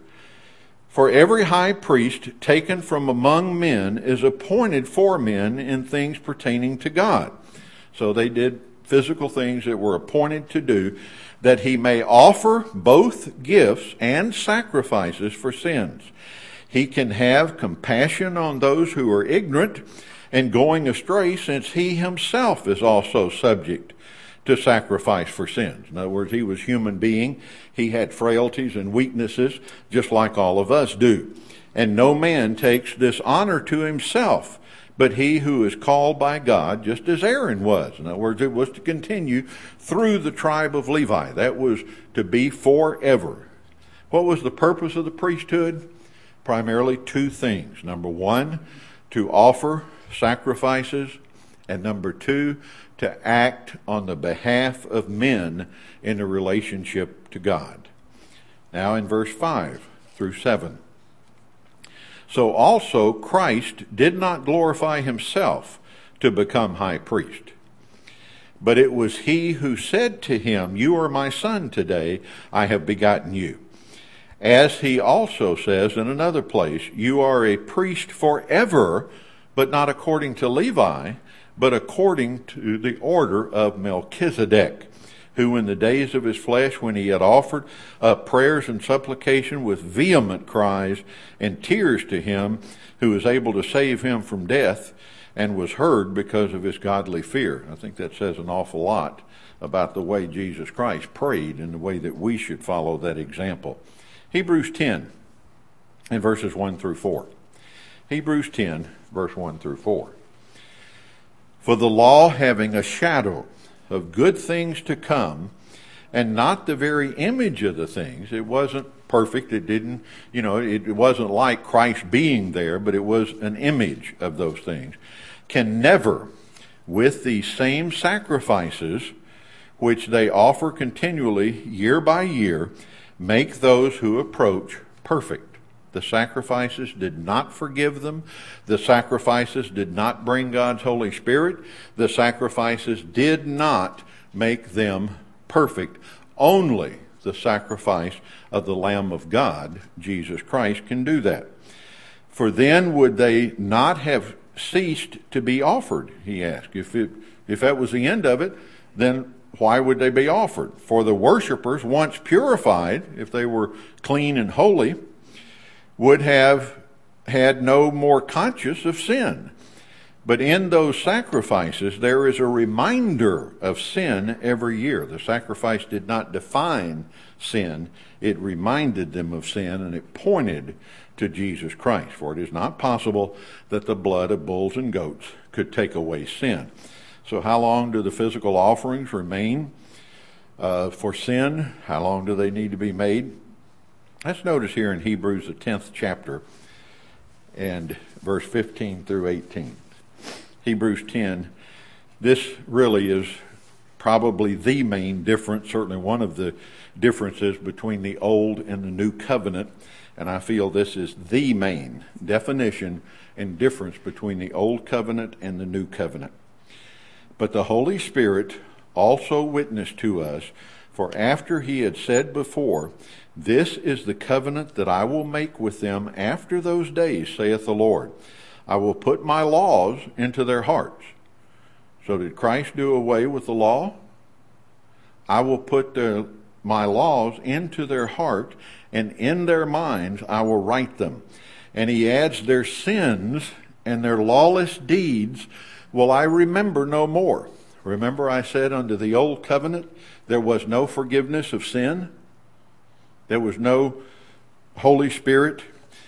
for every high priest taken from among men is appointed for men in things pertaining to God. So they did physical things that were appointed to do, that he may offer both gifts and sacrifices for sins. He can have compassion on those who are ignorant and going astray, since he himself is also subject to sacrifice for sins. In other words, he was a human being. He had frailties and weaknesses, just like all of us do. And no man takes this honor to himself, but he who is called by God, just as Aaron was. In other words, it was to continue through the tribe of Levi. That was to be forever. What was the purpose of the priesthood? Primarily 2 things. Number 1, to offer sacrifices, and number 2, to act on the behalf of men in a relationship to God. Now in verse 5 through 7. So also Christ did not glorify himself to become high priest, but it was he who said to him, you are my son, today I have begotten you. As he also says in another place, you are a priest forever, but not according to Levi, but according to the order of Melchizedek, who in the days of his flesh, when he had offered up prayers and supplication with vehement cries and tears to him who was able to save him from death, and was heard because of his godly fear. I think that says an awful lot about the way Jesus Christ prayed and the way that we should follow that example. Hebrews 10 and verses 1 through 4. Hebrews 10, verse 1 through 4. For the law, having a shadow of good things to come, and not the very image of the things, it wasn't perfect, it didn't, it wasn't like Christ being there, but it was an image of those things, can never, with the same sacrifices which they offer continually year by year, make those who approach perfect. The sacrifices did not forgive them. The sacrifices did not bring God's Holy Spirit. The sacrifices did not make them perfect. Only the sacrifice of the Lamb of God, Jesus Christ, can do that. For then would they not have ceased to be offered, he asked. If that was the end of it, then why would they be offered? For the worshipers, once purified, if they were clean and holy, would have had no more conscience of sin. But in those sacrifices, there is a reminder of sin every year. The sacrifice did not define sin. It reminded them of sin, and it pointed to Jesus Christ. For it is not possible that the blood of bulls and goats could take away sin. So how long do the physical offerings remain for sin? How long do they need to be made? Let's notice here in Hebrews, the 10th chapter, and verse 15 through 18. Hebrews 10, this really is probably the main difference, certainly one of the differences between the Old and the New Covenant, and I feel this is the main definition and difference between the Old Covenant and the New Covenant. But the Holy Spirit also witnessed to us, for after he had said before, this is the covenant that I will make with them after those days, saith the Lord. I will put my laws into their hearts. So did Christ do away with the law? I will put my laws into their heart, and in their minds I will write them. And he adds, their sins and their lawless deeds will I remember no more. Remember I said under the old covenant there was no forgiveness of sin? There was no Holy Spirit.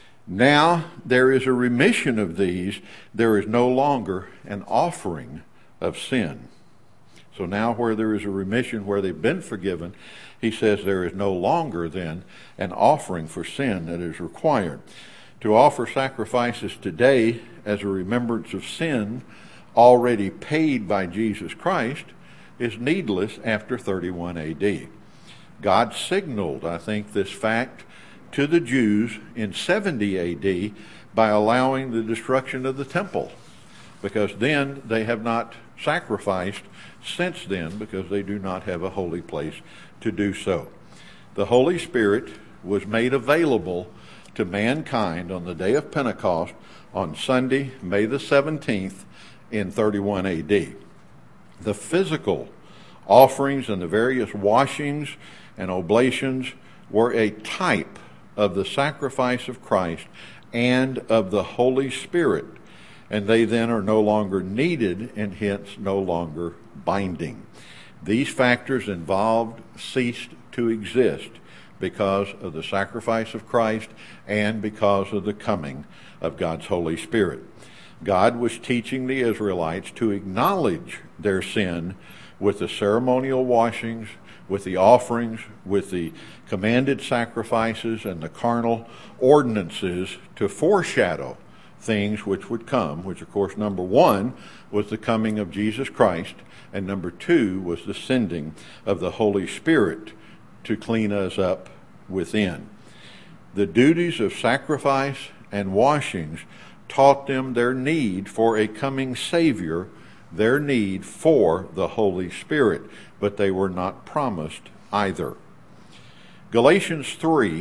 Now there is a remission of these. There is no longer an offering of sin. So now where there is a remission, where they've been forgiven, he says there is no longer then an offering for sin that is required. To offer sacrifices today as a remembrance of sin already paid by Jesus Christ is needless after 31 AD. God signaled, I think, this fact to the Jews in 70 AD by allowing the destruction of the temple, because then they have not sacrificed since then, because they do not have a holy place to do so. The Holy Spirit was made available to mankind on the day of Pentecost on Sunday, May the 17th in 31 AD. The physical offerings and the various washings and oblations were a type of the sacrifice of Christ and of the Holy Spirit, and they then are no longer needed and hence no longer binding. These factors involved ceased to exist because of the sacrifice of Christ and because of the coming of God's Holy Spirit. God was teaching the Israelites to acknowledge their sin with the ceremonial washings, with the offerings, with the commanded sacrifices and the carnal ordinances to foreshadow things which would come, which of course number one was the coming of Jesus Christ, and number two was the sending of the Holy Spirit to clean us up within. The duties of sacrifice and washings taught them their need for a coming Savior, their need for the Holy Spirit, but they were not promised either. Galatians 3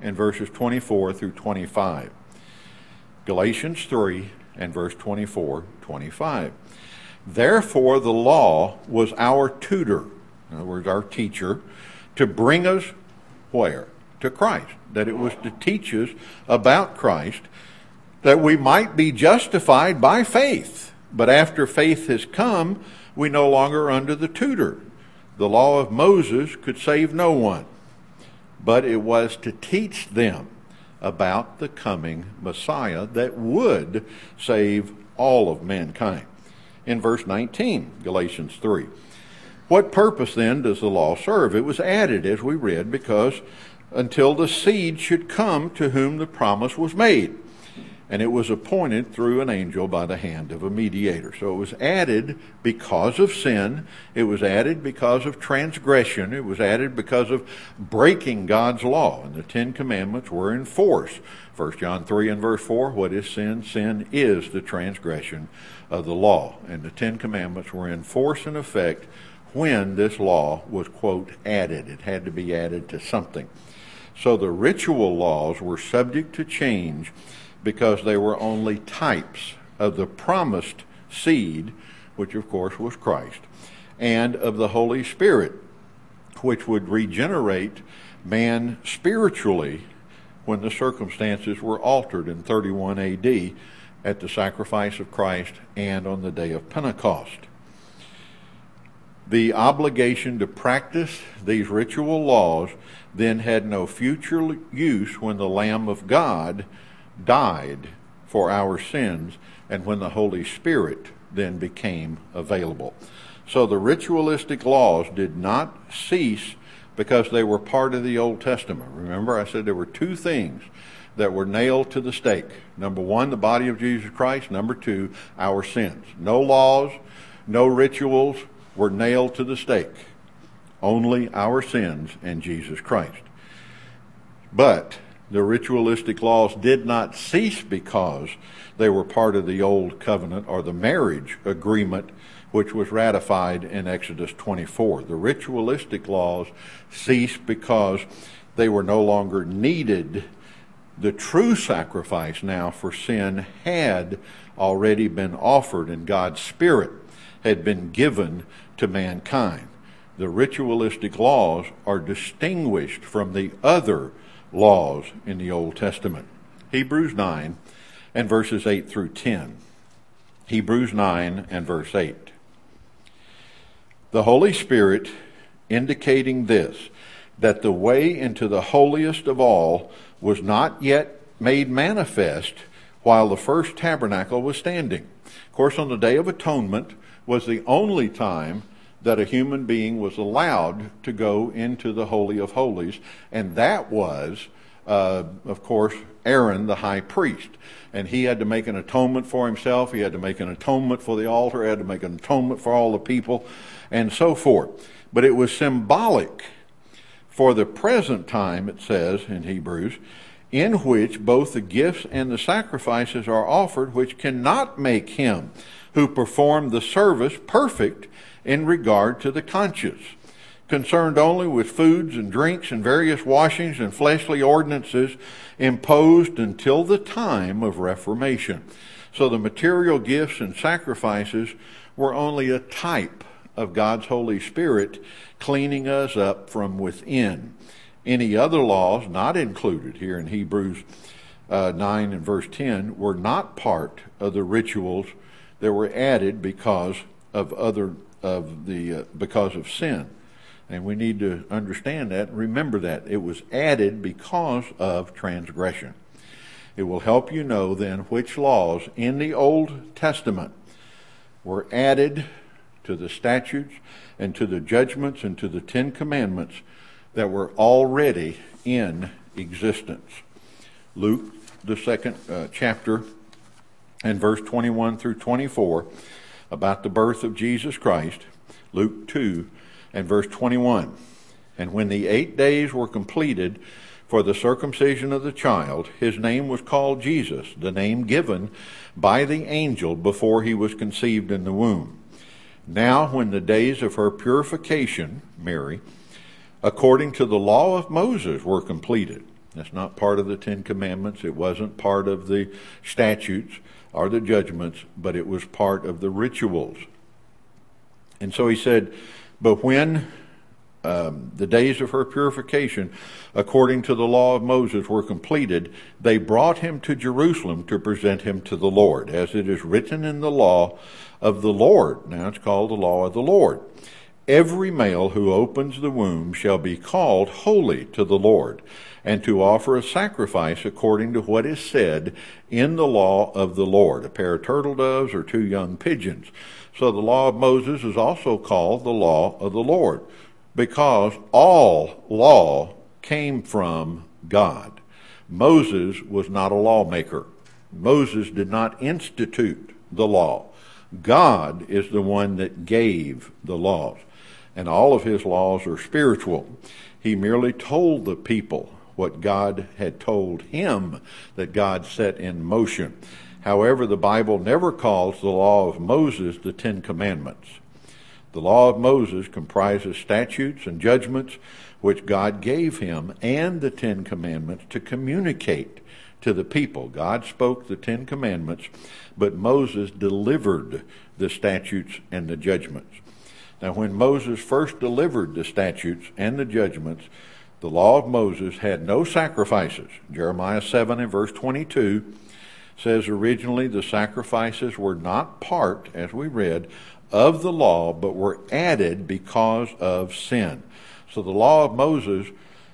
and verses 24 through 25. Galatians 3 and verse 24, 25. Therefore the law was our tutor, in other words, our teacher, to bring us where? To Christ. That it was to teach us about Christ, that we might be justified by faith. But after faith has come, we no longer are under the tutor. The law of Moses could save no one, but it was to teach them about the coming Messiah that would save all of mankind. In verse 19, Galatians 3. What purpose then does the law serve? It was added, as we read, because until the seed should come to whom the promise was made. And it was appointed through an angel by the hand of a mediator. So it was added because of sin. It was added because of transgression. It was added because of breaking God's law. And the Ten Commandments were in force. 1 John 3 and verse 4, what is sin? Sin is the transgression of the law. And the Ten Commandments were in force and effect when this law was, quote, added. It had to be added to something. So the ritual laws were subject to change because they were only types of the promised seed, which of course was Christ, and of the Holy Spirit, which would regenerate man spiritually when the circumstances were altered in 31 AD at the sacrifice of Christ and on the day of Pentecost. The obligation to practice these ritual laws then had no future use when the Lamb of God died for our sins and when the Holy Spirit then became available. So the ritualistic laws did not cease because they were part of the Old Testament. Remember, I said there were two things that were nailed to the stake. Number one, the body of Jesus Christ. Number two, our sins. No laws, no rituals were nailed to the stake. Only our sins and Jesus Christ. But the ritualistic laws did not cease because they were part of the Old Covenant or the marriage agreement which was ratified in Exodus 24. The ritualistic laws ceased because they were no longer needed. The true sacrifice now for sin had already been offered, and God's Spirit had been given to mankind. The ritualistic laws are distinguished from the other laws in the Old Testament. Hebrews 9 and verses 8 through 10. Hebrews 9 and verse 8. The Holy Spirit indicating this, that the way into the holiest of all was not yet made manifest while the first tabernacle was standing. Of course, on the Day of Atonement was the only time that a human being was allowed to go into the Holy of Holies, and that was, of course, Aaron, the high priest. And he had to make an atonement for himself, he had to make an atonement for the altar, he had to make an atonement for all the people, and so forth. But it was symbolic for the present time, it says in Hebrews, in which both the gifts and the sacrifices are offered, which cannot make him who performed the service perfect in regard to the conscience, concerned only with foods and drinks and various washings and fleshly ordinances imposed until the time of Reformation. So the material gifts and sacrifices were only a type of God's Holy Spirit cleaning us up from within. Any other laws not included here in Hebrews 9 and verse 10 were not part of the rituals that were added because of because of sin. And we need to understand that and remember that. It was added because of transgression. It will help you know then which laws in the Old Testament were added to the statutes and to the judgments and to the Ten Commandments that were already in existence. Luke, the second chapter, and verse 21 through 24, about the birth of Jesus Christ. Luke 2 and verse 21. And when the 8 days were completed for the circumcision of the child, his name was called Jesus, the name given by the angel before he was conceived in the womb. Now when the days of her purification, Mary, according to the law of Moses, were completed, That's not part of the Ten Commandments. It wasn't part of the statutes or the judgments, but it was part of the rituals. And so he said, but when the days of her purification, according to the law of Moses, were completed, they brought him to Jerusalem to present him to the Lord, as it is written in the law of the Lord. Now it's called the law of the Lord. Every male who opens the womb shall be called holy to the Lord, and to offer a sacrifice according to what is said in the law of the Lord, a pair of turtle doves or 2 young pigeons. So the law of Moses is also called the law of the Lord, because all law came from God. Moses was not a lawmaker. Moses did not institute the law. God is the one that gave the laws, and all of his laws are spiritual. He merely told the people what God had told him that God set in motion. However, the Bible never calls the law of Moses the Ten Commandments. The law of Moses comprises statutes and judgments which God gave him, and the Ten Commandments to communicate to the people. God spoke the Ten Commandments, but Moses delivered the statutes and the judgments. Now, when Moses first delivered the statutes and the judgments, the law of Moses had no sacrifices. Jeremiah 7 and verse 22 says originally the sacrifices were not part, as we read, of the law, but were added because of sin. So the law of Moses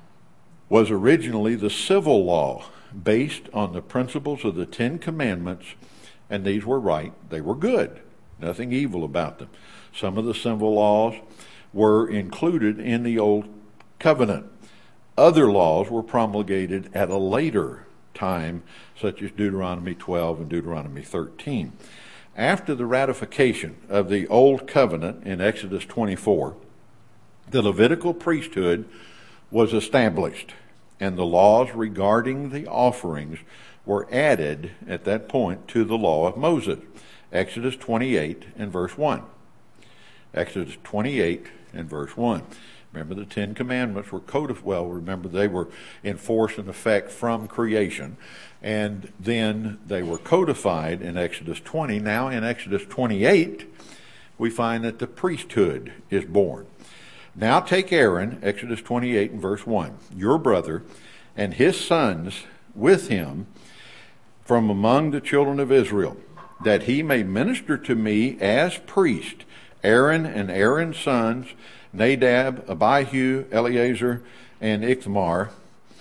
was originally the civil law based on the principles of the Ten Commandments, and these were right. They were good. Nothing evil about them. Some of the civil laws were included in the Old Covenant. Other laws were promulgated at a later time, such as Deuteronomy 12 and Deuteronomy 13. After the ratification of the Old Covenant in Exodus 24, the Levitical priesthood was established, and the laws regarding the offerings were added at that point to the law of Moses. Exodus 28 and verse 1. Exodus 28 and verse 1. Remember, the Ten Commandments were codified. Well, remember, they were in force and effect from creation, and then they were codified in Exodus 20. Now, in Exodus 28, we find that the priesthood is born. Now take Aaron, Exodus 28 and verse 1, your brother, and his sons with him from among the children of Israel, that he may minister to me as priest, Aaron and Aaron's sons, Nadab, Abihu, Eleazar, and Ithamar.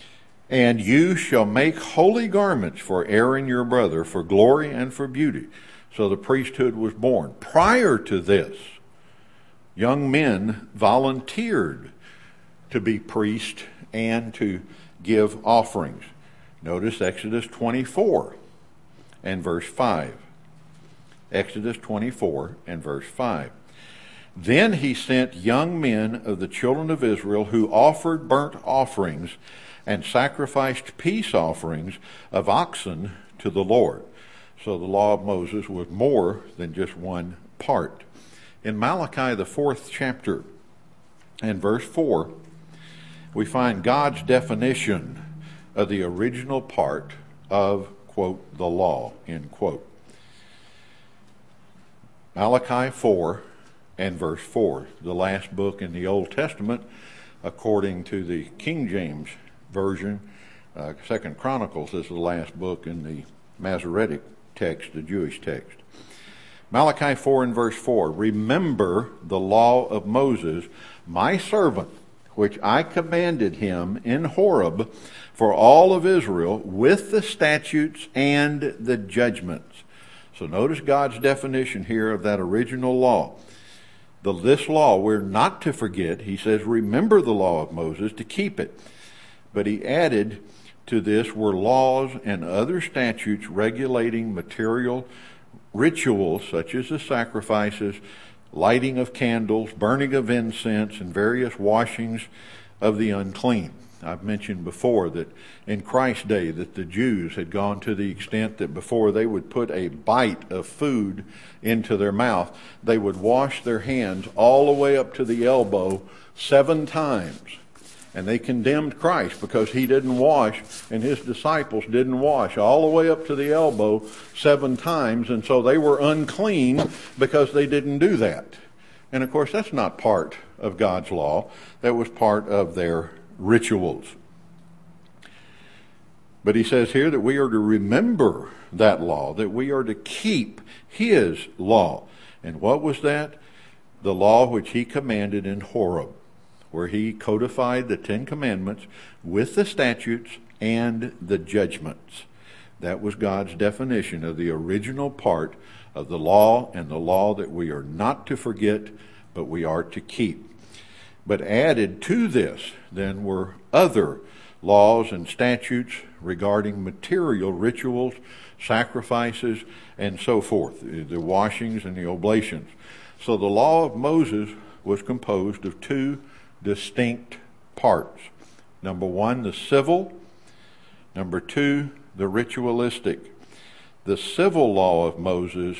And you shall make holy garments for Aaron your brother, for glory and for beauty. So the priesthood was born. Prior to this, young men volunteered to be priests and to give offerings. Notice Exodus 24 and verse 5. Exodus 24 and verse 5. Then he sent young men of the children of Israel who offered burnt offerings and sacrificed peace offerings of oxen to the Lord. So the law of Moses was more than just one part. In Malachi, the 4th chapter and verse 4, we find God's definition of the original part of, quote, the law, end quote. Malachi 4 and verse 4, the last book in the Old Testament, according to the King James Version. 2 Chronicles is the last book in the Masoretic text, the Jewish text. Malachi 4 and verse 4, remember the law of Moses, my servant, which I commanded him in Horeb for all of Israel with the statutes and the judgments. So notice God's definition here of that original law. This law we're not to forget. He says, remember the law of Moses to keep it. But he added to this were laws and other statutes regulating material rituals such as the sacrifices, lighting of candles, burning of incense, and various washings of the unclean. I've mentioned before that in Christ's day that the Jews had gone to the extent that before they would put a bite of food into their mouth, they would wash their hands all the way up to the elbow 7 times. And they condemned Christ because he didn't wash and his disciples didn't wash all the way up to the elbow 7 times. And so they were unclean because they didn't do that. And of course, that's not part of God's law. That was part of their rituals. But he says here that we are to remember that law, that we are to keep his law. And what was that? The law which he commanded in Horeb, where he codified the 10 commandments with the statutes and the judgments. That was God's definition of the original part of the law, and the law that we are not to forget, but we are to keep. But added to this, then, were other laws and statutes regarding material rituals, sacrifices, and so forth, the washings and the oblations. So the law of Moses was composed of 2 distinct parts. Number 1, the civil. Number 2, the ritualistic. The civil law of Moses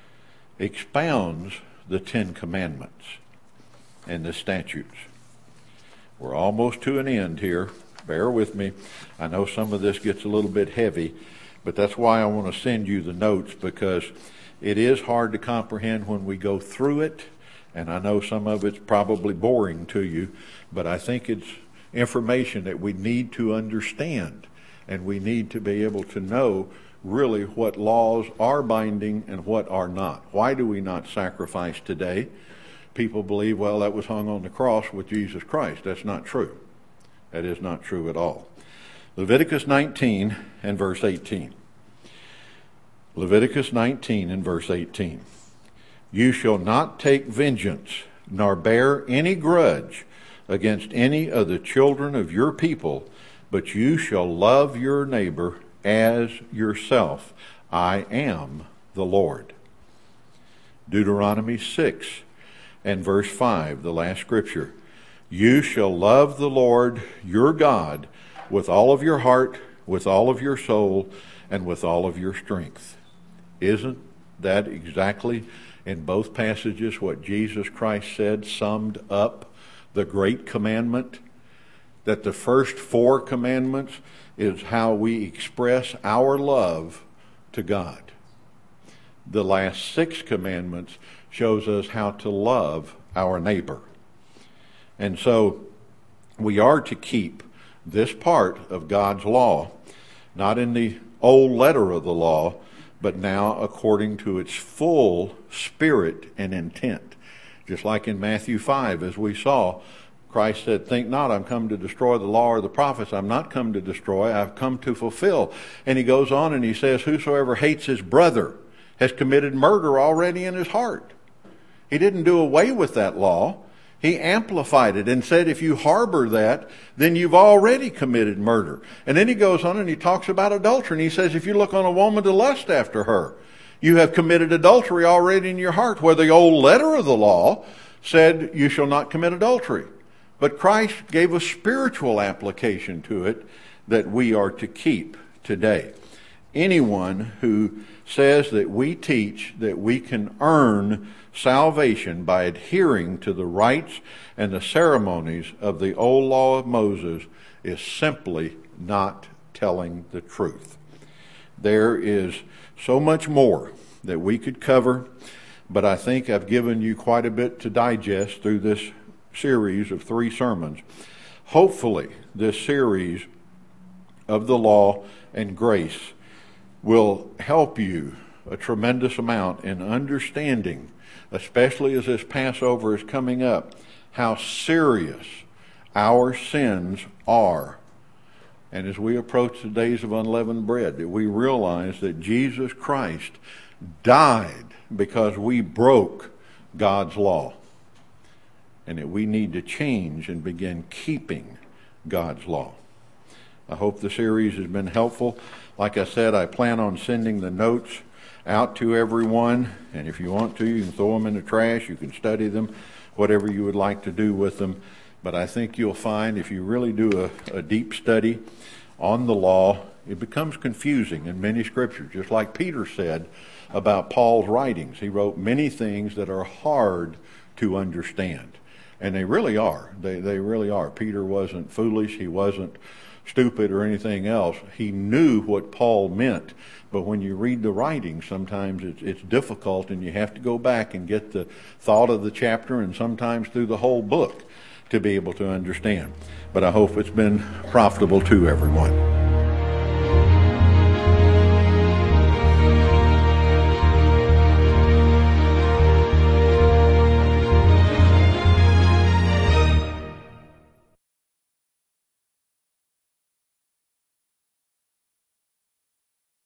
expounds the 10 commandments and the statutes. We're almost to an end here. Bear with me. I know some of this gets a little bit heavy, but that's why I want to send you the notes, because it is hard to comprehend when we go through it, and I know some of it's probably boring to you, but I think it's information that we need to understand, and we need to be able to know really what laws are binding and what are not. Why do we not sacrifice today? People believe, well, that was hung on the cross with Jesus Christ. That's not true. That is not true at all. Leviticus 19 and verse 18. Leviticus 19 and verse 18. You shall not take vengeance, nor bear any grudge against any of the children of your people, but you shall love your neighbor as yourself. I am the Lord. Deuteronomy 6 and verse 5, the last scripture. You shall love the Lord your God with all of your heart, with all of your soul, and with all of your strength. Isn't that exactly in both passages what Jesus Christ said summed up the great commandment? That the first 4 commandments is how we express our love to God. The last 6 commandments shows us how to love our neighbor. And so we are to keep this part of God's law, not in the old letter of the law, but now according to its full spirit and intent. Just like in Matthew 5, as we saw, Christ said, think not, I'm come to destroy the law or the prophets. I'm not come to destroy, I've come to fulfill. And he goes on and he says, whosoever hates his brother has committed murder already in his heart. He didn't do away with that law. He amplified it and said, if you harbor that, then you've already committed murder. And then he goes on and he talks about adultery. And he says, if you look on a woman to lust after her, you have committed adultery already in your heart. Where the old letter of the law said, you shall not commit adultery. But Christ gave a spiritual application to it that we are to keep today. Anyone who says that we teach that we can earn salvation by adhering to the rites and the ceremonies of the old law of Moses is simply not telling the truth. There is so much more that we could cover, but I think I've given you quite a bit to digest through this series of 3 sermons. Hopefully, this series of the law and grace will help you a tremendous amount in understanding, especially as this Passover is coming up, how serious our sins are. And as we approach the days of unleavened bread, that we realize that Jesus Christ died because we broke God's law. And that we need to change and begin keeping God's law. I hope the series has been helpful. Like I said, I plan on sending the notes out to everyone, and if you want to, you can throw them in the trash, you can study them, whatever you would like to do with them. But I think you'll find if you really do a deep study on the law, it becomes confusing in many scriptures, just like Peter said about Paul's writings. He wrote many things that are hard to understand. And they really are. They really are. Peter wasn't foolish. He wasn't stupid or anything else. He knew what Paul meant. But when you read the writing, sometimes it's difficult, and you have to go back and get the thought of the chapter and sometimes through the whole book to be able to understand. But I hope it's been profitable to everyone.